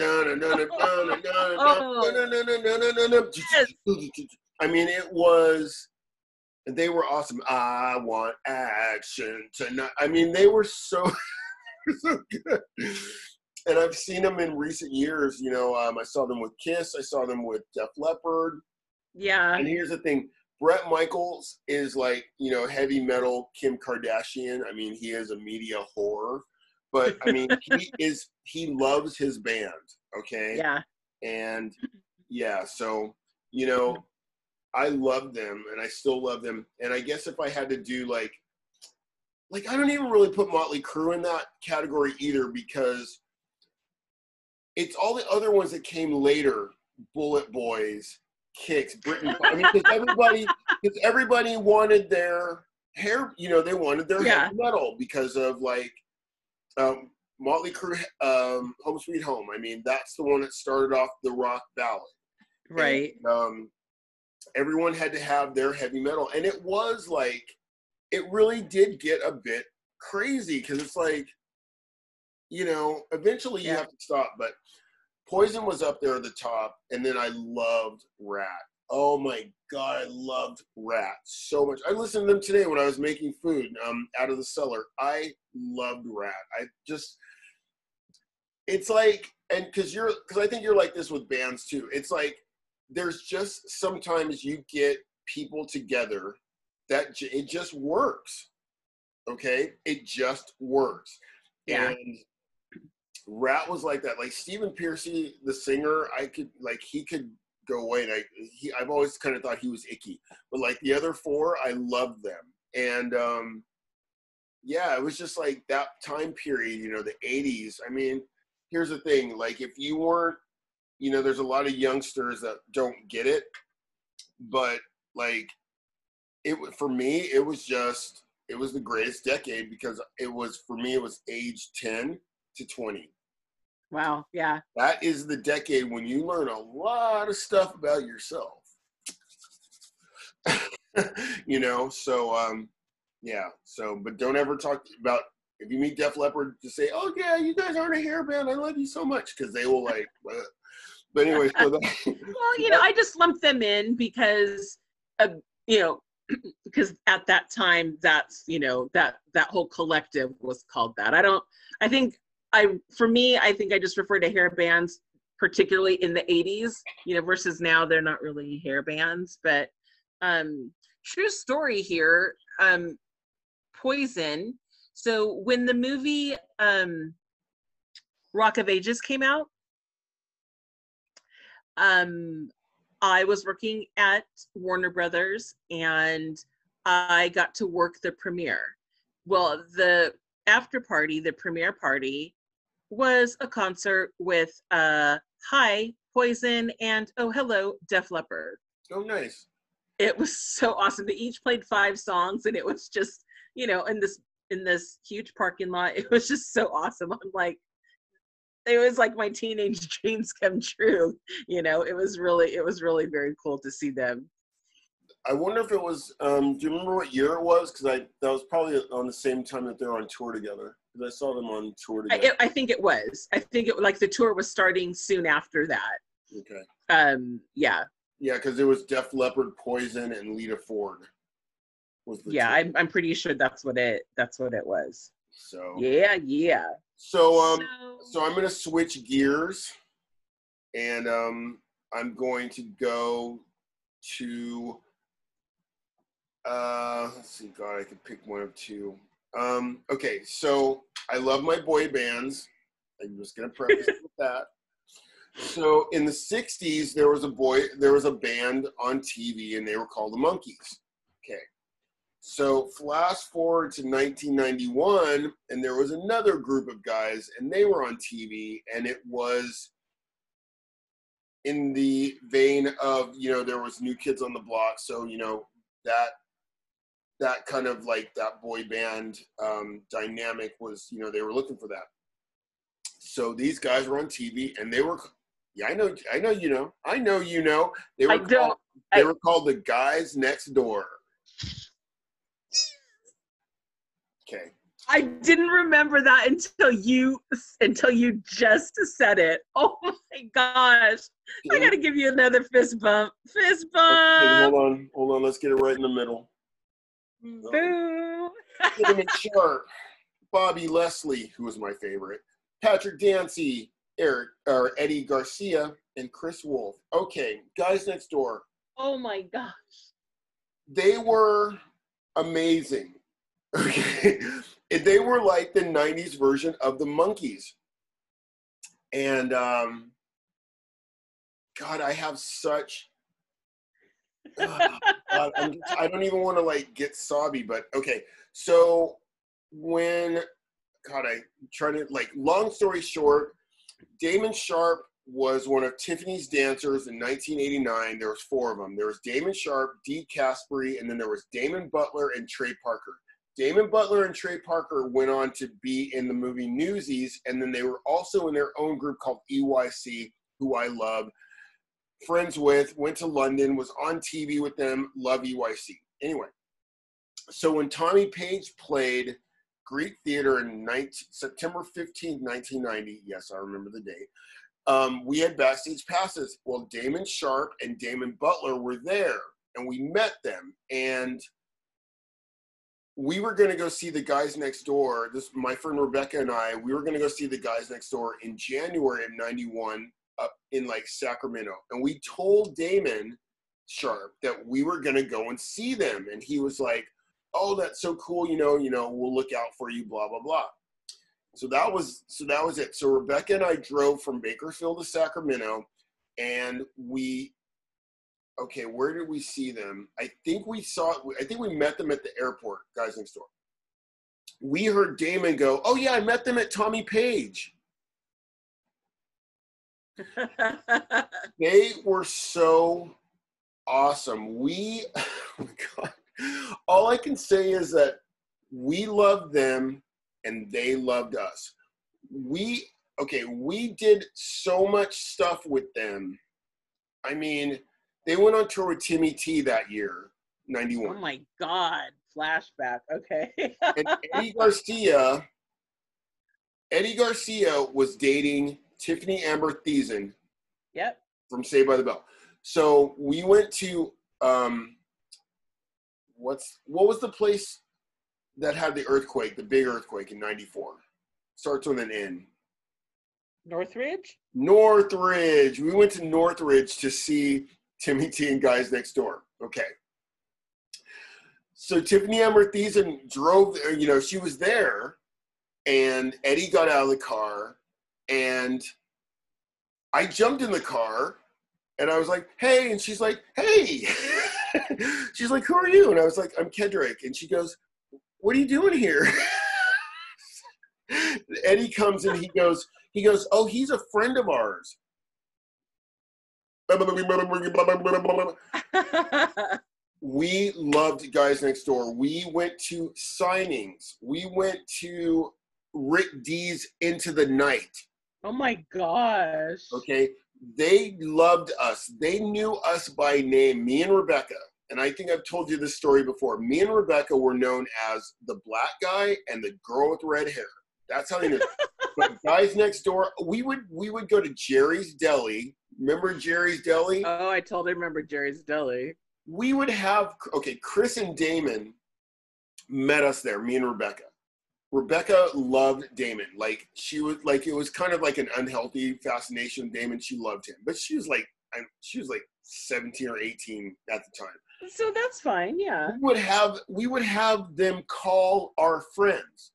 I mean, they were awesome. I want action tonight. I mean, they were so good. And I've seen them in recent years. I saw them with Kiss. I saw them with Def Leppard. Yeah. And here's the thing. Bret Michaels is like, you know, heavy metal Kim Kardashian. I mean, he is a media whore. But, I mean, he loves his band, okay? Yeah. And, yeah, so, you know, I love them, and I still love them. And I guess if I had to do, like I don't even really put Motley Crue in that category either, because it's all the other ones that came later, Bullet Boys, Kicks, Britain. I mean, because everybody wanted their hair, you know, they wanted their heavy metal because of, like, Motley Crue, Home Sweet Home. I mean, that's the one that started off the rock ballad. Right. And, everyone had to have their heavy metal. And it was like, it really did get a bit crazy, because it's like, you know, eventually you have to stop. But Poison was up there at the top, and then I loved Rat. Oh my God, I loved Rat so much. I listened to them today when I was making food out of the cellar. I loved Rat. It's like, and because I think you're like this with bands too. It's like, there's just sometimes you get people together that it just works. Okay? It just works. Yeah. And Rat was like that. Like Stephen Pearcy, the singer, he could go away. And I've always kind of thought he was icky. But like the other four, I loved them. And yeah, it was just like that time period, you know, the 80s. I mean, here's the thing. Like if you weren't, you know, there's a lot of youngsters that don't get it. But like, for me, it was the greatest decade, because for me, it was age 10 to 20. Wow. Yeah. That is the decade when you learn a lot of stuff about yourself. You know, so, yeah. So, but don't ever talk about, if you meet Def Leppard, to say, oh yeah, you guys aren't a hair band, I love you so much, because they will like, but anyway. So well, you know, I just lumped them in because, you know, because at that time, that's, you know, that whole collective was called that. I think I just refer to hair bands, particularly in the 80s, you know, versus now they're not really hair bands. But true story here, Poison. So when the movie Rock of Ages came out, I was working at Warner Brothers, and I got to work the premiere. Well, the after party, the premiere party, was a concert with Hi, Poison, and oh hello, Def Leppard. Oh, nice. It was so awesome. They each played 5 songs, and it was just, you know, in this huge parking lot. It was just so awesome. I'm like, it was like my teenage dreams come true. You know, it was really very cool to see them. I wonder if it was, do you remember what year it was? Because that was probably on the same time that they were on tour together. Because I saw them on tour together. I think it was. I think like the tour was starting soon after that. Okay. Yeah. Yeah, because it was Def Leppard, Poison, and Lita Ford. I'm pretty sure that's what it was. So. Yeah. So I'm going to switch gears, and I'm going to go to, let's see, God, I could pick one of two. Okay, so I love my boy bands. I'm just going to preface with that. So in the 60s, there was a band on TV, and they were called the Monkees. Okay. So flash forward to 1991, and there was another group of guys, and they were on TV, and it was in the vein of, you know, there was New Kids on the Block. So, you know, that kind of like that boy band dynamic was, you know, they were looking for that. So these guys were on TV, and they were, yeah, I know, you know, they were called the Guys Next Door. Okay. I didn't remember that until you just said it. Oh my gosh. I gotta give you another fist bump. Fist bump. Okay, hold on. Let's get it right in the middle. Boo. Cinnamon Sharp, Bobby Leslie, who was my favorite, Patrick Dancy, Eddie Garcia, and Chris Wolf. Okay, Guys Next Door. Oh my gosh. They were amazing. Okay. They were like the 90s version of the Monkees. And God, I have such God, I don't even want to like get sobby, but okay. So when I try to like, long story short, Damon Sharp was one of Tiffany's dancers in 1989. There was 4 of them. There was Damon Sharp, Dee Caspery, and then there was Damon Butler and Trey Parker. Damon Butler and Trey Parker went on to be in the movie Newsies, and then they were also in their own group called EYC, who I love, friends with, went to London, was on TV with them, love EYC. Anyway, so when Tommy Page played Greek Theater in September 15th, 1990, yes, I remember the date, we had backstage passes. Well, Damon Sharp and Damon Butler were there, and we met them, and we were going to go see the Guys Next Door. My friend Rebecca and I, we were going to go see the Guys Next Door in January of 91 up in like Sacramento. And we told Damon Sharp that we were going to go and see them. And he was like, oh, that's so cool. We'll look out for you, blah, blah, blah. So that was it. So Rebecca and I drove from Bakersfield to Sacramento, and where did we see them? I think we met them at the airport, Guys Next Door. We heard Damon go, oh yeah, I met them at Tommy Page. They were so awesome. Oh my God. All I can say is that we loved them and they loved us. We did so much stuff with them. I mean, they went on tour with Timmy T that year, 91. Oh my God. Flashback. Okay. And Eddie Garcia was dating Tiffany Amber Thiessen. Yep. From Saved by the Bell. So we went to, what was the place that had the earthquake, the big earthquake in 94? Starts with an N. Northridge? Northridge. We went to Northridge to see Timmy T and Guys Next Door. Okay. So Tiffany Amber Thiessen drove, she was there, and Eddie got out of the car, and I jumped in the car, and I was like, hey, and she's like, hey. She's like, who are you? And I was like, I'm Kedrick. And she goes, what are you doing here? Eddie comes in, he goes, oh, he's a friend of ours. We loved Guys Next Door. We went to signings. We went to Rick D's Into the Night. Oh my gosh. Okay. They loved us. They knew us by name, me and Rebecca. And I think I've told you this story before. Me and Rebecca were known as the black guy and the girl with red hair. That's how they knew. But Guys Next Door, we would go to Jerry's Deli. Remember Jerry's Deli? Oh, I totally remember Jerry's Deli. We would have, Chris and Damon met us there, me and Rebecca. Rebecca loved Damon. Like, she was like, it was kind of like an unhealthy fascination with Damon. She loved him. But she was like 17 or 18 at the time. So that's fine, yeah. We would have them call our friends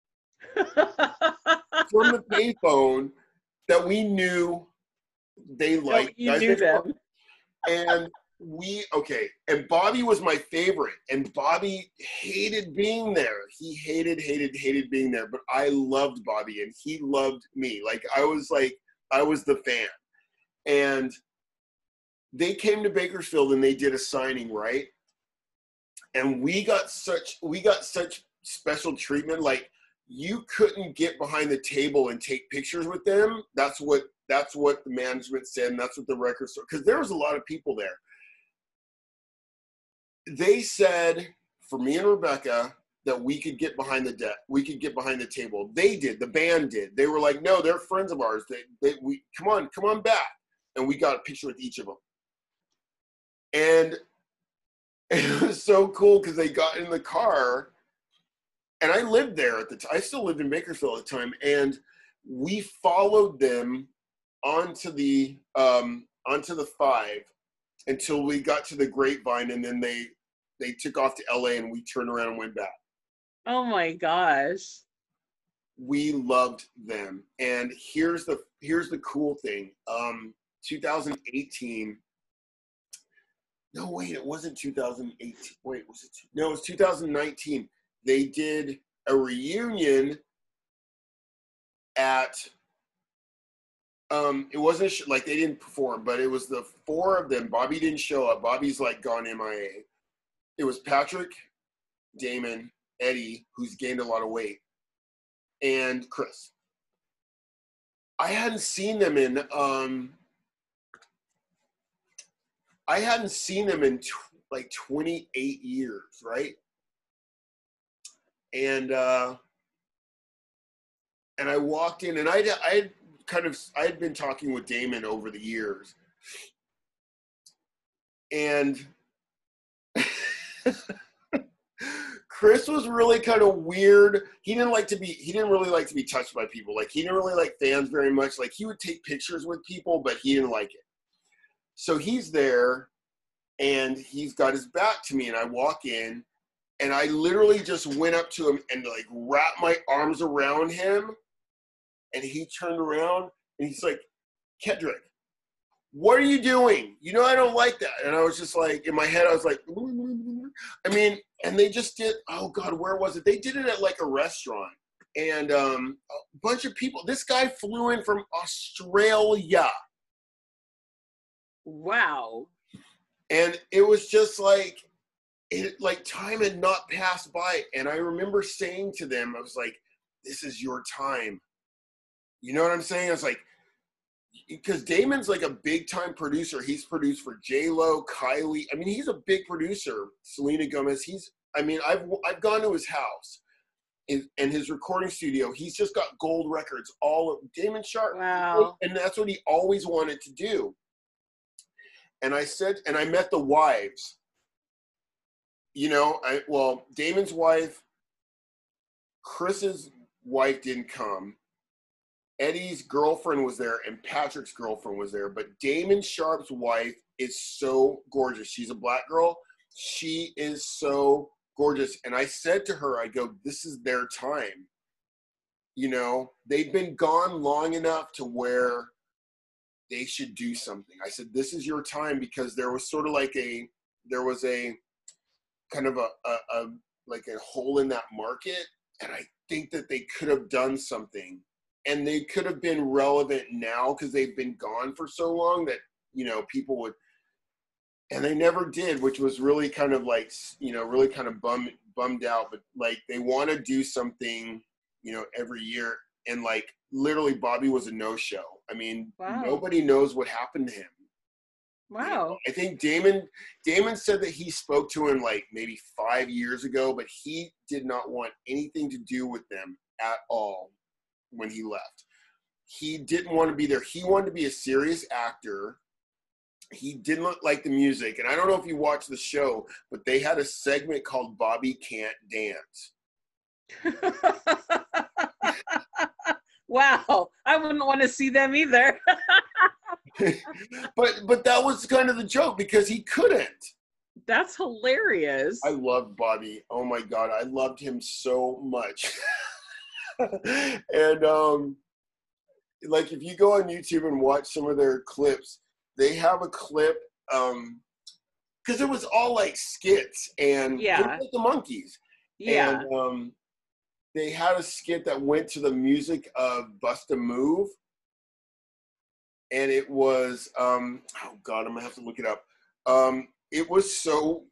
from the payphone that we knew they liked. You knew them. And and Bobby was my favorite, and Bobby hated being there. He hated being there, but I loved Bobby and he loved me. I was the fan. And they came to Bakersfield and they did a signing, right? And we got such special treatment. Like, you couldn't get behind the table and take pictures with them. That's what the management said, and that's what the record store, because there was a lot of people there. They said for me and Rebecca that we could get behind the table. They did. The band did. They were like, no, they're friends of ours. We come on back, and we got a picture with each of them. And it was so cool because they got in the car, and I lived there at the time. I still lived in Bakersfield at the time, and we followed them onto the 5. until we got to the Grapevine, and then they took off to LA, and we turned around and went back. Oh my gosh. We loved them. And here's the cool thing. 2018. No, wait, it wasn't 2018. Wait, was it? No, it was 2019. They did a reunion at, it wasn't like they didn't perform, but it was the four of them. Bobby didn't show up. Bobby's like gone MIA. It was Patrick, Damon, Eddie, who's gained a lot of weight, and Chris. I hadn't seen them in, like 28 years, right? And I walked in, and I had been talking with Damon over the years, and Chris was really kind of weird. He didn't really like to be touched by people. Like, he didn't really like fans very much. Like, he would take pictures with people, but he didn't like it. So he's there, and he's got his back to me, and I walk in, and I literally just went up to him and like wrapped my arms around him, and he turned around, and he's like, "Kedrick, what are you doing? You know I don't like that." And I was just like, in my head, I was like, I mean, and they just did, oh God, where was it? They did it at like a restaurant. And a bunch of people, this guy flew in from Australia. Wow. And it was just like, time had not passed by. And I remember saying to them, I was like, this is your time. You know what I'm saying? I was like, because Damon's like a big time producer. He's produced for J-Lo, Kylie. I mean, he's a big producer. Selena Gomez. I've gone to his house and his recording studio. He's just got gold records, all of Damon Sharp. Wow. And that's what he always wanted to do. And I said, and I met the wives. You know, Damon's wife, Chris's wife didn't come. Eddie's girlfriend was there, and Patrick's girlfriend was there. But Damon Sharp's wife is so gorgeous. She's a black girl. She is so gorgeous. And I said to her, I go, this is their time. You know, they've been gone long enough to where they should do something. I said, this is your time, because there was sort of like a kind of a hole in that market. And I think that they could have done something. And they could have been relevant now because they've been gone for so long that, you know, people would, and they never did, which was really kind of like, you know, really kind of bummed out. But like, they want to do something, you know, every year. And like, literally Bobby was a no-show. I mean, wow. Nobody knows what happened to him. Wow. You know, I think Damon said that he spoke to him like maybe 5 years ago, but he did not want anything to do with them at all. When he left, he didn't want to be there. He wanted to be a serious actor. He didn't like the music. And I don't know if you watched the show, but they had a segment called Bobby Can't Dance. Wow. I wouldn't want to see them either. but that was kind of the joke, because he couldn't. That's hilarious. I loved Bobby. Oh my God. I loved him so much. And like, if you go on YouTube and watch some of their clips, they have a clip because it was all like skits, and yeah, it was like the Monkees. Yeah. And they had a skit that went to the music of Bust a Move, and it was oh God, I'm gonna have to look it up. It was so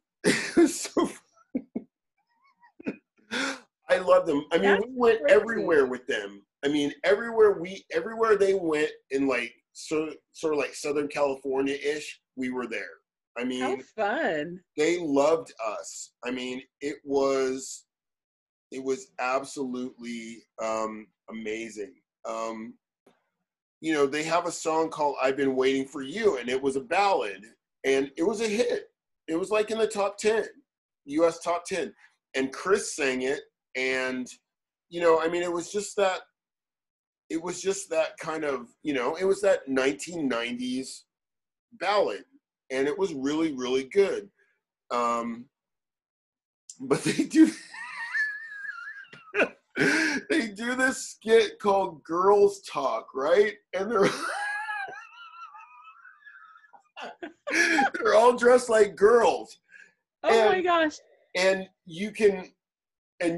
I love them. I mean, That's we went crazy. everywhere with them. I mean, everywhere they went in, like sort of like Southern California-ish, we were there. I mean, how fun. They loved us. I mean, it was absolutely amazing. You know, they have a song called "I've Been Waiting for You," and it was a ballad, and it was a hit. It was like in the top 10, U.S. top 10, and Chris sang it. And, you know, I mean, it was just that kind of, you know, it was that 1990s ballad. and it was really, really good. But they do they do this skit called Girls Talk, right? And they're all dressed like girls. Oh my gosh. And you can tell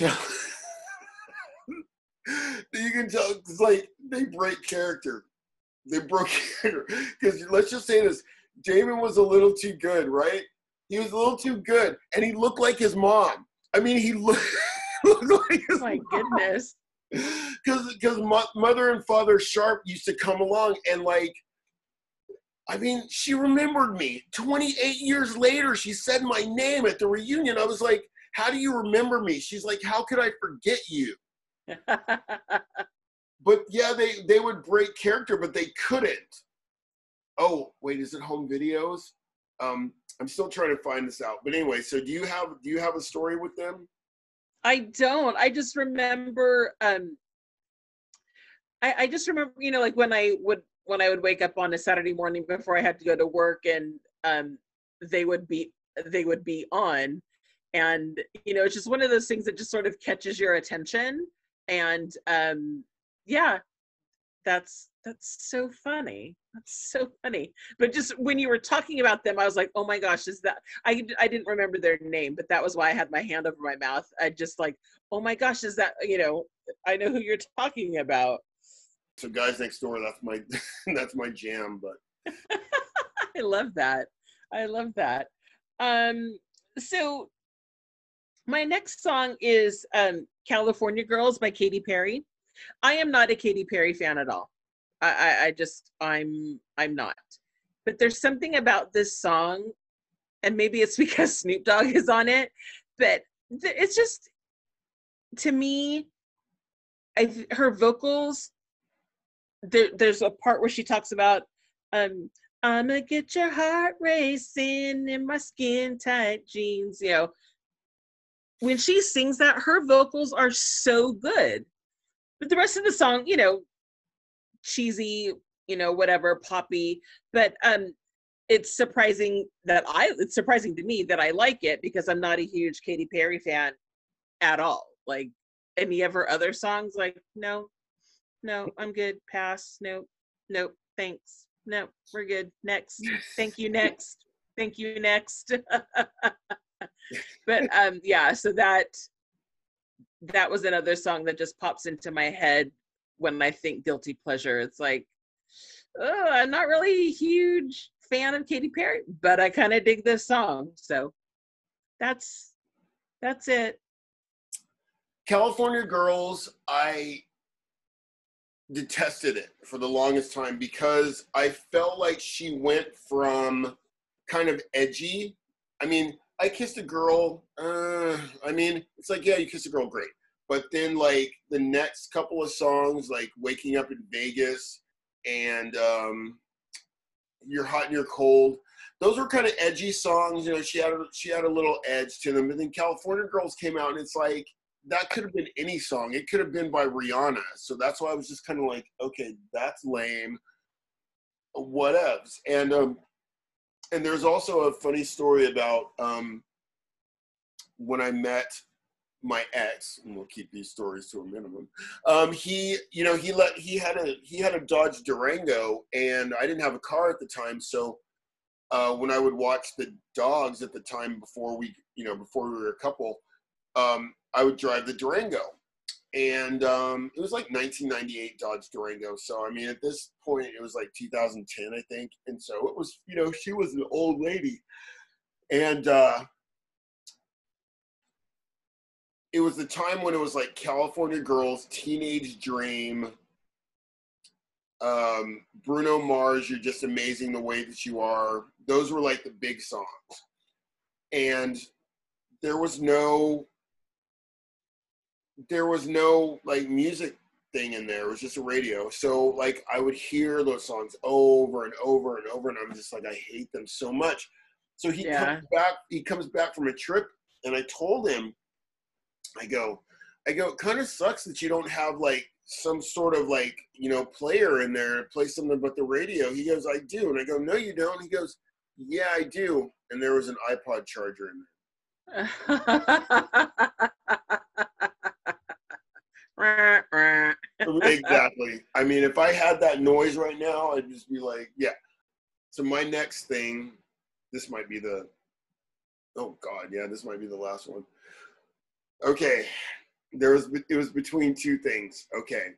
you can tell it's like they break character. They broke character. Because let's just say this, Damon was a little too good, right? He was a little too good, and he looked like his mom. I mean, he looked like his My mom. goodness. Because Mother and Father Sharp used to come along, and like, I mean, she remembered me. 28 years later, she said my name at the reunion. I was like, how do you remember me? She's like, how could I forget you? But yeah, they would break character, but they couldn't. Oh, wait, is it home videos? I'm still trying to find this out. But anyway, so do you have a story with them? I don't. I just remember I just remember, you know, like when I would wake up on a Saturday morning before I had to go to work, and they would be on, and you know, it's just one of those things that just sort of catches your attention. And yeah, that's so funny. That's so funny. But just when you were talking about them, I was like, oh my gosh, is that, I didn't remember their name, but that was why I had my hand over my mouth. I just like, oh my gosh, is that, you know, I know who you're talking about. So Guys Next Door, that's my that's my jam. But I love that. I love that. So my next song is California Girls by Katy Perry. I am not a Katy Perry fan at all. I'm not. But there's something about this song, and maybe it's because Snoop Dogg is on it, but it's just, to me, her vocals, there's a part where she talks about, I'ma get your heart racing in my skin tight jeans, you know. When she sings that, her vocals are so good. But the rest of the song, you know, cheesy, you know, whatever, poppy. But it's surprising to me that I like it, because I'm not a huge Katy Perry fan at all. Like, any of her other songs, like, no, I'm good. Pass. Nope, thanks. Nope, we're good. Next. Thank you, next. Thank you, next. But yeah, so that was another song that just pops into my head when I think guilty pleasure. It's like, oh, I'm not really a huge fan of Katy Perry, but I kind of dig this song. So that's it. California Girls, I detested it for the longest time because I felt like she went from kind of edgy. I mean, I Kissed a Girl, I mean, it's like, yeah, you kissed a girl, great. But then, like, the next couple of songs, like Waking Up in Vegas and You're Hot and You're Cold, those were kind of edgy songs. You know, she had a little edge to them. And then California Girls came out, and it's like, that could have been any song. It could have been by Rihanna. So that's why I was just kind of like, okay, that's lame. Whatevs. And there's also a funny story about when I met my ex, and we'll keep these stories to a minimum. He had a Dodge Durango, and I didn't have a car at the time. So when I would watch the dogs at the time before we were a couple, I would drive the Durango. And it was like 1998 Dodge Durango. So, I mean, at this point, it was like 2010, I think. And so it was, you know, she was an old lady. And it was the time when it was like California Girls, Teenage Dream, Bruno Mars, You're Just Amazing the Way That You Are. Those were like the big songs. And there was no like music thing in there. It was just a radio. So like I would hear those songs over and over and over, and I'm just like, I hate them so much. So he comes back from a trip, and I told him, I go, it kind of sucks that you don't have like some sort of like, you know, player in there to play something but the radio. He goes, I do. And I go, no, you don't. He goes, Yeah, I do. And there was an iPod charger in there. Exactly. I mean, if I had that noise right now, I'd just be like, yeah. So my next thing, this might be the, oh God, yeah, this might be the last one. Okay. It was between two things. Okay.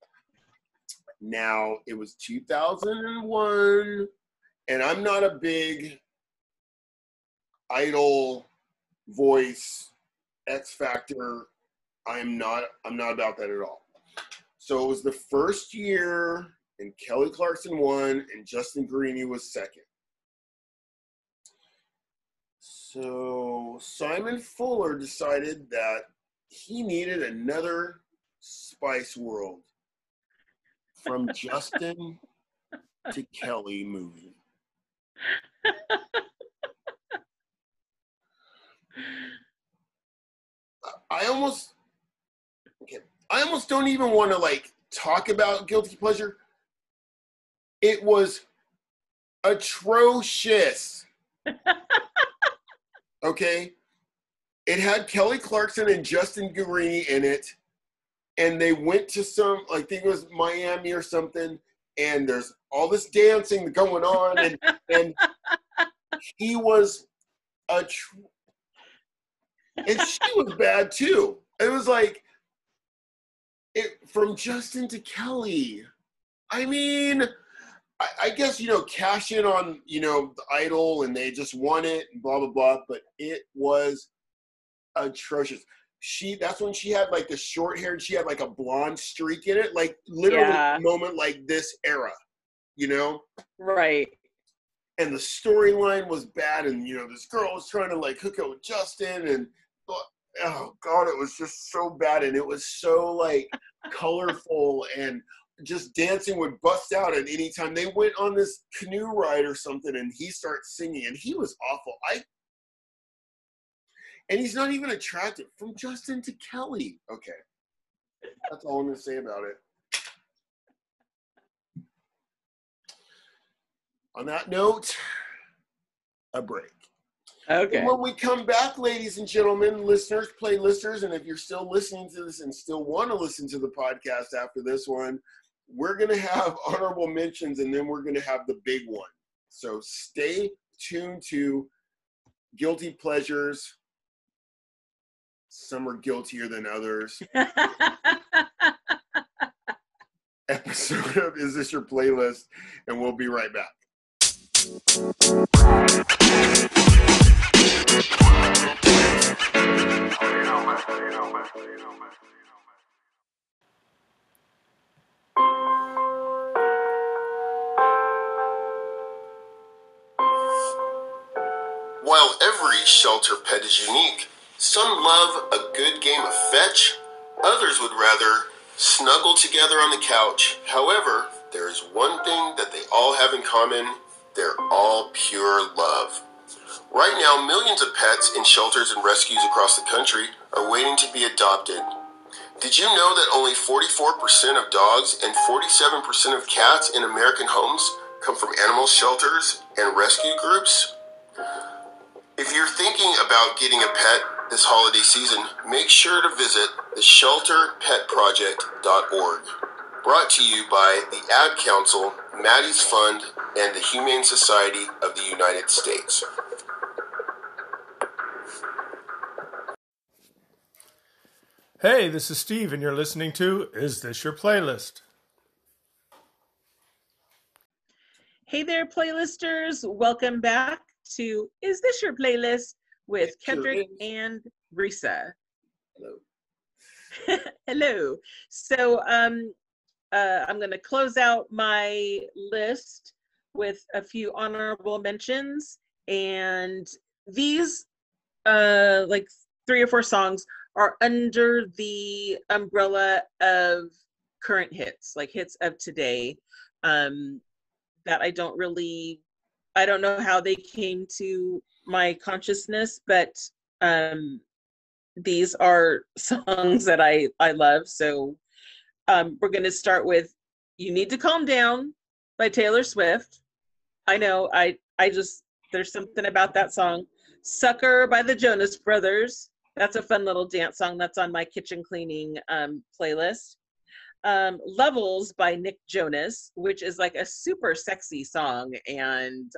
Now, it was 2001, and I'm not a big Idol, Voice, X Factor. I'm not about that at all. So it was the first year, and Kelly Clarkson won, and Justin Guarini was second. So Simon Fuller decided that he needed another Spice World from Justin to Kelly movie. I almost don't even want to like talk about Guilty Pleasure. It was atrocious. Okay? It had Kelly Clarkson and Justin Guarini in it, and they went to some, I think it was Miami or something, and there's all this dancing going on, and he was and she was bad too. It was like, from Justin to Kelly. I mean, I guess, cash in on, the Idol, and they just won it and blah, blah, blah, but it was atrocious. That's when she had like the short hair and she had like a blonde streak in it, like literally a moment like this era, Right. And the storyline was bad, and this girl was trying to like hook up with Justin, and oh God, it was just so bad, and it was so like colorful, and just dancing would bust out at any time. They went on this canoe ride or something, and he starts singing, and he was awful. And he's not even attractive. From Justin to Kelly. Okay. That's all I'm going to say about it. On that note, a break. Okay. And when we come back, ladies and gentlemen, listeners, playlisters, and if you're still listening to this and still want to listen to the podcast after this one, we're going to have honorable mentions, and then we're going to have the big one. So stay tuned to Guilty Pleasures. Some are guiltier than others. Episode of Is This Your Playlist? And we'll be right back. While every shelter pet is unique, some love a good game of fetch, others would rather snuggle together on the couch. However, there is one thing that they all have in common: they're all pure love. Right now, millions of pets in shelters and rescues across the country are waiting to be adopted. Did you know that only 44% of dogs and 47% of cats in American homes come from animal shelters and rescue groups? If you're thinking about getting a pet this holiday season, make sure to visit theshelterpetproject.org. Brought to you by the Ad Council, Maddie's Fund, and the Humane Society of the United States. Hey, this is Steve, and you're listening to Is This Your Playlist? Hey there, playlisters. Welcome back to Is This Your Playlist with Kendrick and Risa. Hello. Hello. So I'm going to close out my list with a few honorable mentions. And these, like 3 or 4 songs, are under the umbrella of current hits, like hits of today, that I don't know how they came to my consciousness, but these are songs that I love. So we're going to start with You Need to Calm Down by Taylor Swift. I know, I just There's something about that song. Sucker by the Jonas Brothers. That's a fun little dance song that's on my kitchen cleaning playlist. Levels by Nick Jonas, which is like a super sexy song. And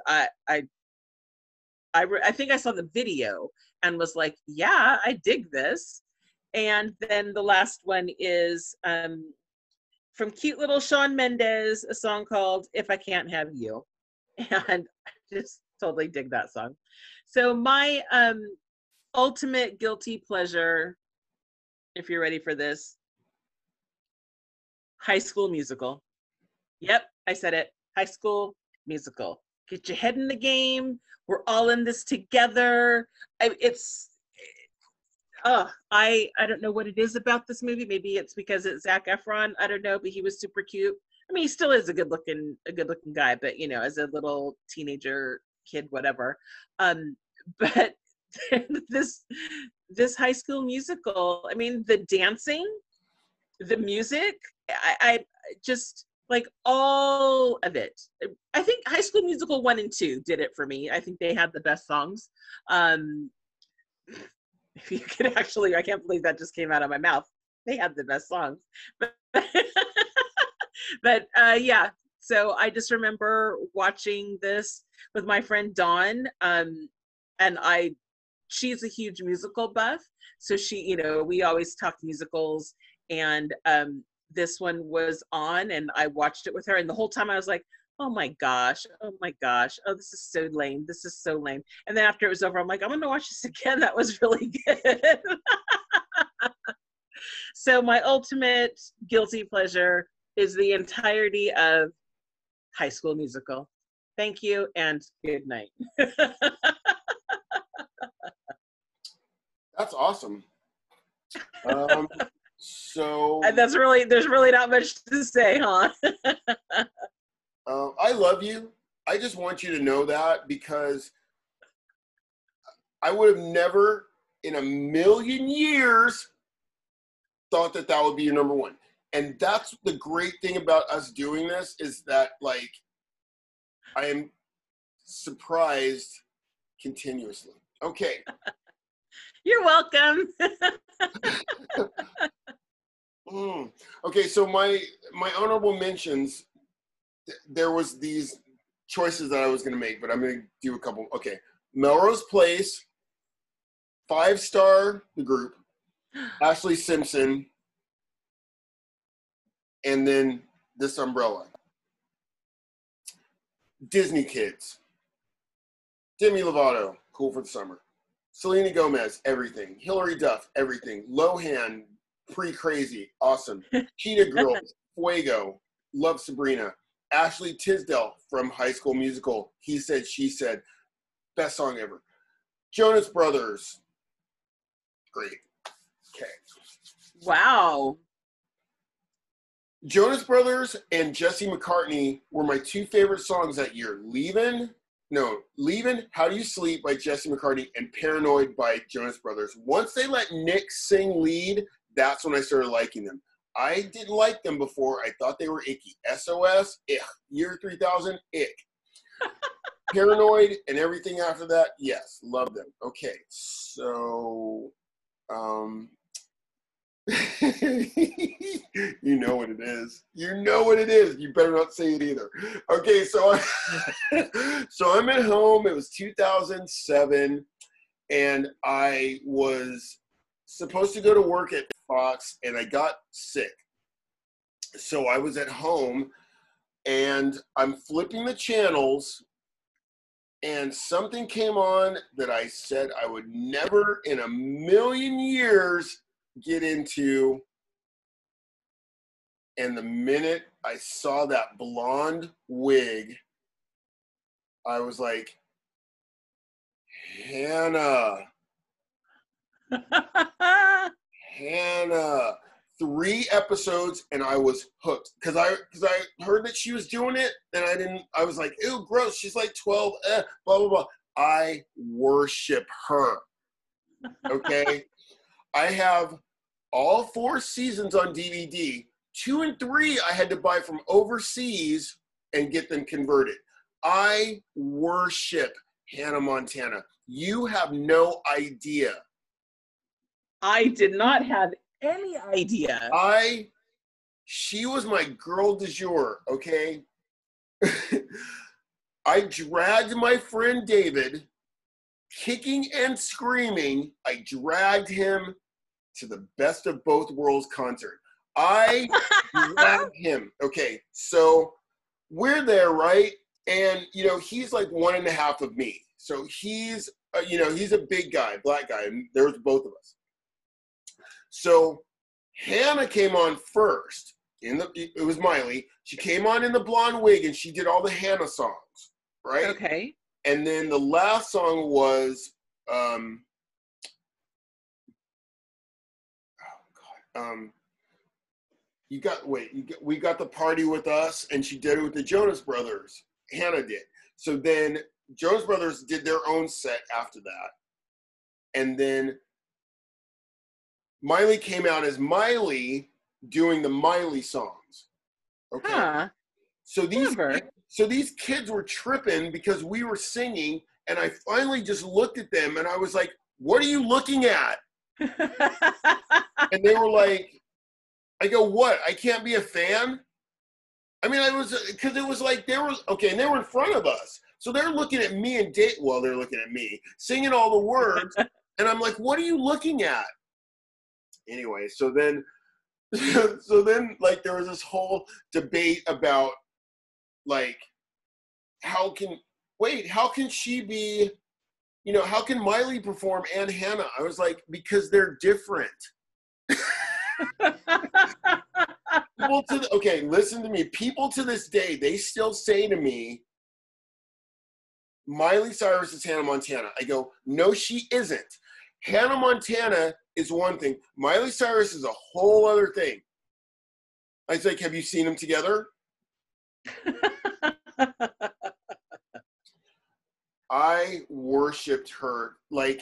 I think I saw the video and was like, yeah, I dig this. And then the last one is from cute little Shawn Mendes, a song called If I Can't Have You. And I just totally dig that song. So my ultimate guilty pleasure, if you're ready for this, High School Musical. Yep, I said it. High School Musical. Get your head in the game. We're all in this together. I don't know what it is about this movie. Maybe it's because it's Zac Efron. I don't know, but he was super cute. I mean, he still is a good looking guy, but you know, as a little teenager kid, whatever. But this High School Musical, I mean, the dancing, the music, I just like all of it. I think High School Musical 1 and 2 did it for me. I think they had the best songs. If you could actually, I can't believe that just came out of my mouth. They had the best songs. But yeah, so I just remember watching this with my friend Dawn, and she's a huge musical buff. So she, you know, we always talked musicals, and this one was on and I watched it with her, and the whole time I was like, oh my gosh, oh this is so lame, and then after it was over, I'm like, I'm gonna watch this again. That was really good. So my ultimate guilty pleasure is the entirety of High School Musical. Thank you and good night. That's awesome. So And there's really not much to say, huh? I love you. I just want you to know that, because I would have never in a million years thought that would be your number one. And that's the great thing about us doing this, is that, like, I am surprised continuously. Okay. You're welcome. Okay, so my honorable mentions, there was these choices that I was going to make, but I'm going to do a couple. Okay, Melrose Place, 5 Star, the group, Ashley Simpson, and then This Umbrella. Disney Kids, Demi Lovato, Cool for the Summer, Selena Gomez, Everything, Hilary Duff, Everything, Lohan, Pre-Crazy, awesome, Cheetah Girls, Fuego, Love Sabrina, Ashley Tisdale from High School Musical, He Said, She Said, best song ever, Jonas Brothers, great. Okay. Wow. Jonas Brothers and Jesse McCartney were my 2 favorite songs that year. Leavin', How Do You Sleep by Jesse McCartney, and Paranoid by Jonas Brothers. Once they let Nick sing lead, that's when I started liking them. I didn't like them before. I thought they were icky. SOS, Year 3000, ick. Paranoid and everything after that, yes, love them. Okay, so you know what it is. You know what it is. You better not say it either. Okay, so I'm at home. It was 2007, and I was supposed to go to work at Fox, and I got sick. So I was at home, and I'm flipping the channels, and something came on that I said I would never in a million years get into. And the minute I saw that blonde wig, I was like, Hannah. 3 episodes and I was hooked, because I heard that she was doing it, and I was like, ew, gross, she's like 12, blah blah blah. I worship her. Okay. I have all 4 seasons on DVD. 2 and 3 I had to buy from overseas and get them converted. I worship Hannah Montana. You have no idea. I did not have any idea. She was my girl du jour, okay? I dragged my friend David, kicking and screaming. I dragged him to the Best of Both Worlds concert. I dragged him. Okay, so we're there, right? And, you know, he's like 1.5 of me. So he's, you know, he's a big guy, black guy, and there's both of us. So Hannah came on first. It was Miley. She came on in the blonde wig, and she did all the Hannah songs, right? Okay. And then the last song was, we got the Party with Us, and she did it with the Jonas Brothers. Hannah did. So then Jonas Brothers did their own set after that. And then Miley came out as Miley doing the Miley songs. Okay. Huh. So these kids were tripping because we were singing, and I finally just looked at them and I was like, "What are you looking at?" And they were like, I go, "What? I can't be a fan?" I mean, because it was like and they were in front of us. So they're looking at me and they're looking at me, singing all the words. And I'm like, "What are you looking at?" Anyway, so then like there was this whole debate about like, how can she be, you know, how can Miley perform and Hannah? I was like, because they're different. Okay, listen to me. People to this day, they still say to me, Miley Cyrus is Hannah Montana. I go, no, she isn't. Hannah Montana is one thing. Miley Cyrus is a whole other thing. I was like, have you seen them together? I worshipped her. Like,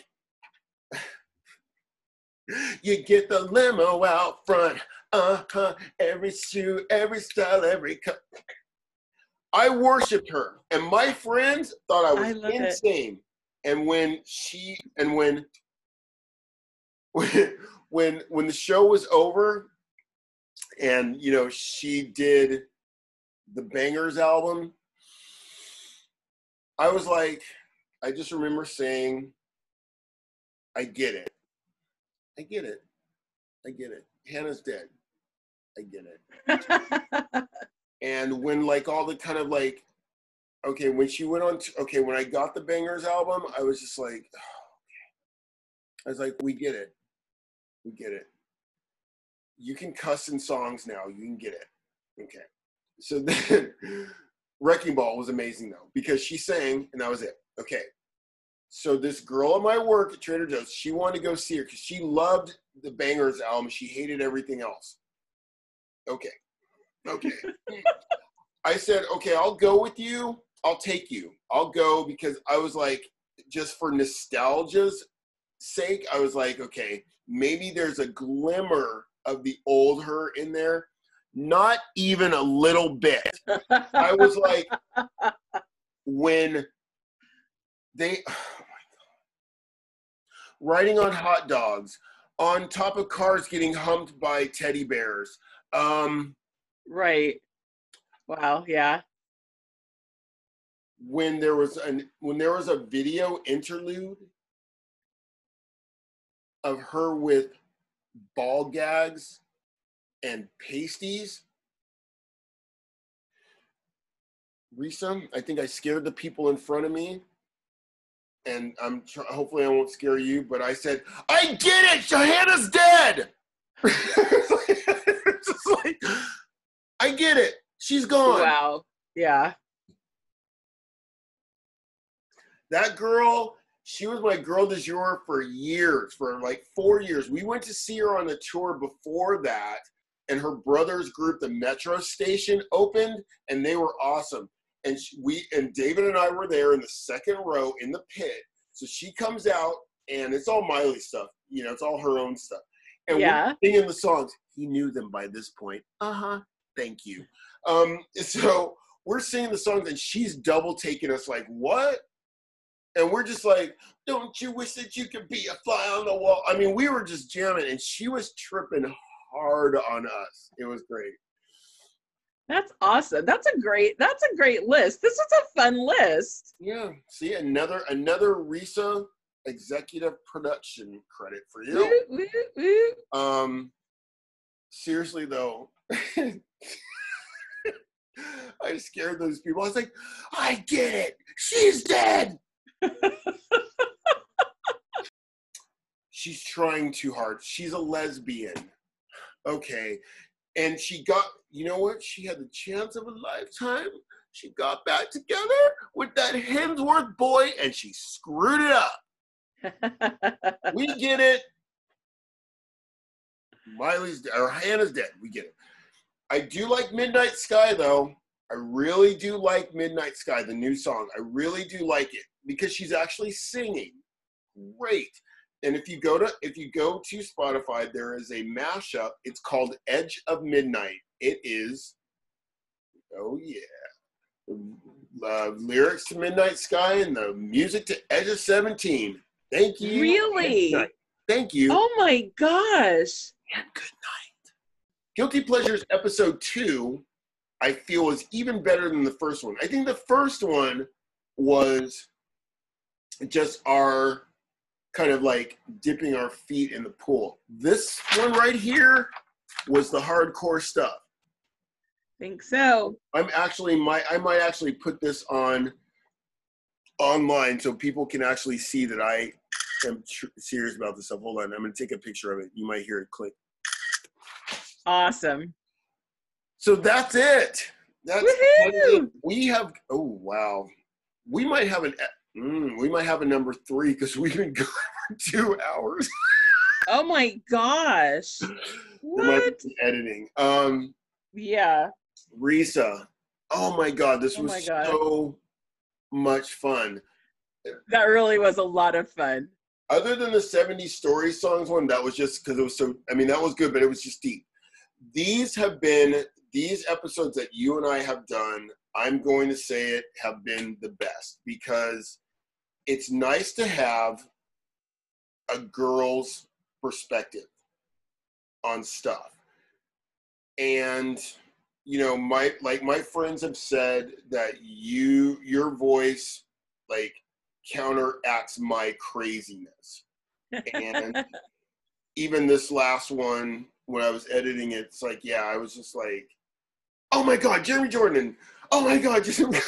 you get the limo out front. Every shoe, every style, every cut. I worshipped her. And my friends thought I was insane. And when when the show was over and, you know, she did the Bangers album, I was like, I just remember saying, I get it. I get it. I get it. Hannah's dead. I get it. And when like all the kind of like, okay, when she went on, when I got the Bangers album, I was just like, oh, okay. I was like, we get it. We get it. You can cuss in songs now. You can get it. Okay. So then Wrecking Ball was amazing though, because she sang and that was it. Okay. So this girl at my work at Trader Joe's, she wanted to go see her because she loved the Bangers album. She hated everything else. Okay. I said, okay, I'll go with you. I'll take you. I'll go because I was like, just for nostalgia's sake, I was like, okay, maybe there's a glimmer of the old her in there. Not even a little bit. I was like, when they, oh my God, riding on hot dogs, on top of cars getting humped by teddy bears. Right. Wow. Yeah. When there was a video interlude of her with ball gags and pasties. Risa, I think I scared the people in front of me, and hopefully I won't scare you, but I said, I get it! Hannah's dead! It's just like, I get it. She's gone. Wow. Yeah. That girl, she was my girl du jour for years, for like 4 years. We went to see her on the tour before that, and her brother's group, the Metro Station, opened, and they were awesome. And David and I were there in the second row in the pit. So she comes out, and it's all Miley stuff. You know, it's all her own stuff. And we're singing the songs. He knew them by this point. Thank you. So we're singing the songs, and she's double taking us like, what? And we're just like, don't you wish that you could be a fly on the wall? I mean, we were just jamming, and she was tripping hard on us. It was great. That's awesome. That's a great list. This is a fun list. Yeah. See, another Risa executive production credit for you. Woo, woo, woo. Seriously though, I scared those people. I was like, I get it. She's dead. She's trying too hard. She's a lesbian. Okay. And she got, you know what? She had the chance of a lifetime. She got back together with that Hemsworth boy and she screwed it up. We get it. Hannah's dead. We get it. I do like Midnight Sky though. I really do like Midnight Sky, the new song. I really do like it because she's actually singing. Great. And if you go to Spotify, there is a mashup. It's called Edge of Midnight. It is, oh yeah, lyrics to Midnight Sky and the music to Edge of 17. Thank you. Really? Thank you. Oh my gosh. And good night. Guilty Pleasures episode 2, I feel is even better than the first one. I think the first one was just our kind of like dipping our feet in the pool. This one right here was the hardcore stuff. Think so. I might actually put this online so people can actually see that I am serious about this stuff. Hold on, I'm going to take a picture of it. You might hear it click. Awesome. So that's it. That's Woohoo! we have. Oh wow, we might have a number 3 because we've been going for 2 hours. Oh my gosh. There might be What? some editing. Yeah. Risa. Oh my God, this was so much fun. That really was a lot of fun. Other than the 70s Story Songs one, that was just because it was so, I mean, that was good, but it was just deep. These episodes that you and I have done, I'm going to say it, have been the best because it's nice to have a girl's perspective on stuff. And, you know, my friends have said that your voice, like, counteracts my craziness. And even this last one, when I was editing it, it's like, yeah, I was just like, oh my God, Jeremy Jordan. Oh my God.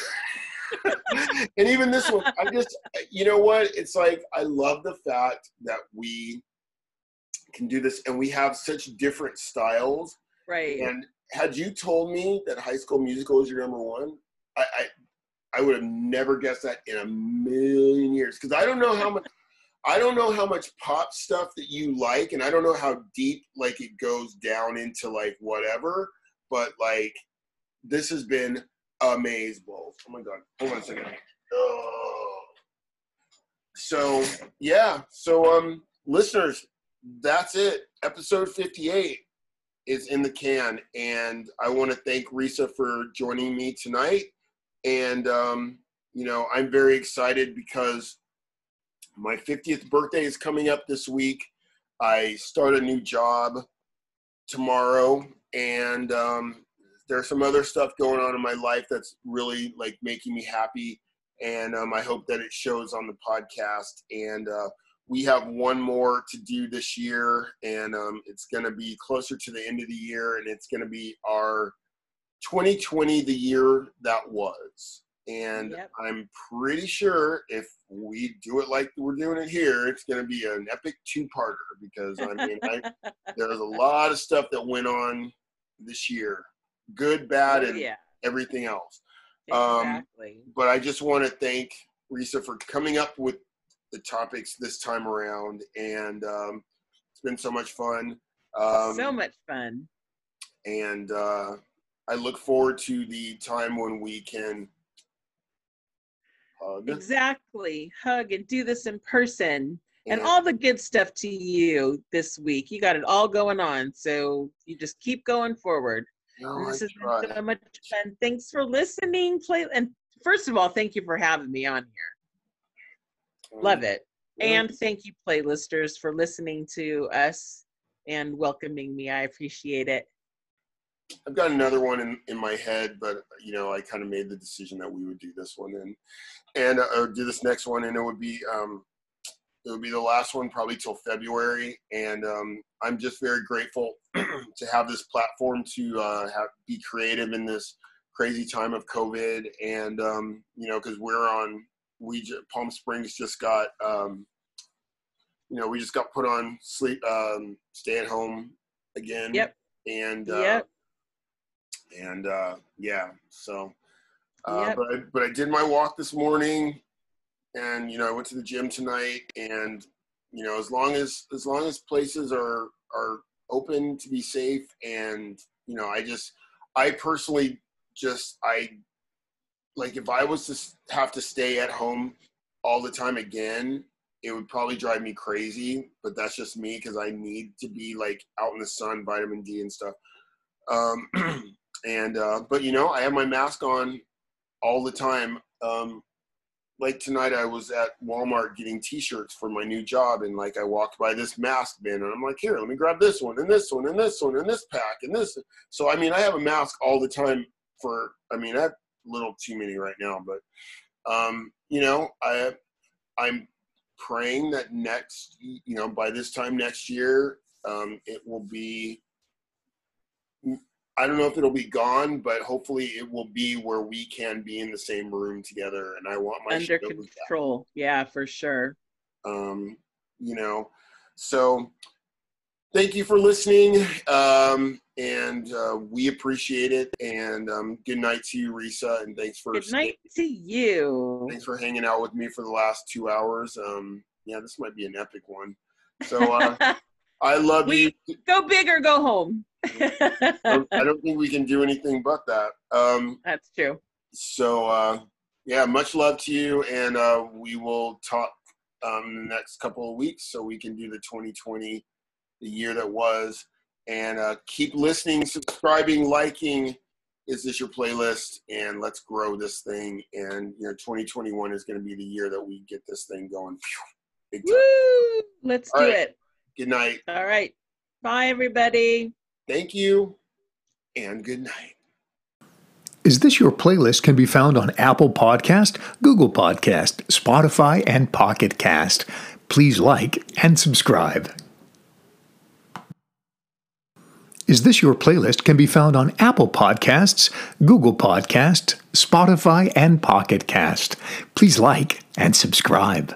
And even this one, I just, you know what? It's like, I love the fact that we can do this and we have such different styles. Right. And had you told me that High School Musical is your number 1, I would have never guessed that in a million years. Because I don't know how much pop stuff that you like, and I don't know how deep like it goes down into like whatever. But like, this has been amazing. Oh my God! Hold on a second. Oh. So yeah. So listeners, that's it. Episode 58 is in the can, and I want to thank Risa for joining me tonight. And, you know, I'm very excited because my 50th birthday is coming up this week. I start a new job tomorrow, and there's some other stuff going on in my life that's really, like, making me happy. And I hope that it shows on the podcast. And we have one more to do this year, and it's going to be closer to the end of the year, and it's going to be our 2020, the year that was. And yep. I'm pretty sure if we do it like we're doing it here, it's going to be an epic 2-parter because I mean, there's a lot of stuff that went on this year, good, bad, and everything else. Exactly. But I just want to thank Risa for coming up with the topics this time around, and it's been so much fun. So much fun. And I look forward to the time when we can hug. Exactly. Hug and do this in person. And all the good stuff to you this week. You got it all going on. So you just keep going forward. This has been so much fun. Thanks for listening. And first of all, thank you for having me on here. Love it. And thank you, playlisters, for listening to us and welcoming me. I appreciate it. I've got another one in my head, but I kind of made the decision that we would do this one and do this next one, and it would be the last one probably till February. And I'm just very grateful to have this platform to be creative in this crazy time of COVID, and because Palm Springs just got we just got put on stay at home again. Yep. And yep. So yep. but I did my walk this morning, and I went to the gym tonight, and as long as places are open to be safe, and I personally like, if I was to have to stay at home all the time again, it would probably drive me crazy, but that's just me because I need to be like out in the sun, vitamin D and stuff. But I have my mask on all the time. Like tonight I was at Walmart getting t-shirts for my new job, and like I walked by this mask bin, and I'm like, here, let me grab this one and this one and this one and this pack and this. So I have a mask all the time I have a little too many right now, but I'm praying that by this time next year, it will be, I don't know if it'll be gone, but hopefully it will be where we can be in the same room together. And I want my under control. Yeah, for sure. So thank you for listening. And we appreciate it. And good night to you, Risa. And thanks for good night to you. Thanks for hanging out with me for the last 2 hours. This might be an epic one. So I love you. Go big or go home. I don't think we can do anything but that. That's true. So much love to you, and we will talk in the next couple of weeks so we can do the 2020, the year that was, and keep listening, subscribing, liking. Is this your playlist? And let's grow this thing. And 2021 is going to be the year that we get this thing going. Big time. Woo! Let's do it. Good night. All right. Bye, everybody. Thank you, and good night. Is This Your Playlist can be found on Apple Podcast, Google Podcast, Spotify, and Pocket Cast. Please like and subscribe. Is This Your Playlist can be found on Apple Podcasts, Google Podcast, Spotify, and Pocket Cast. Please like and subscribe.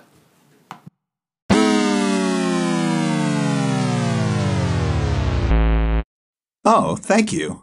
Oh, thank you.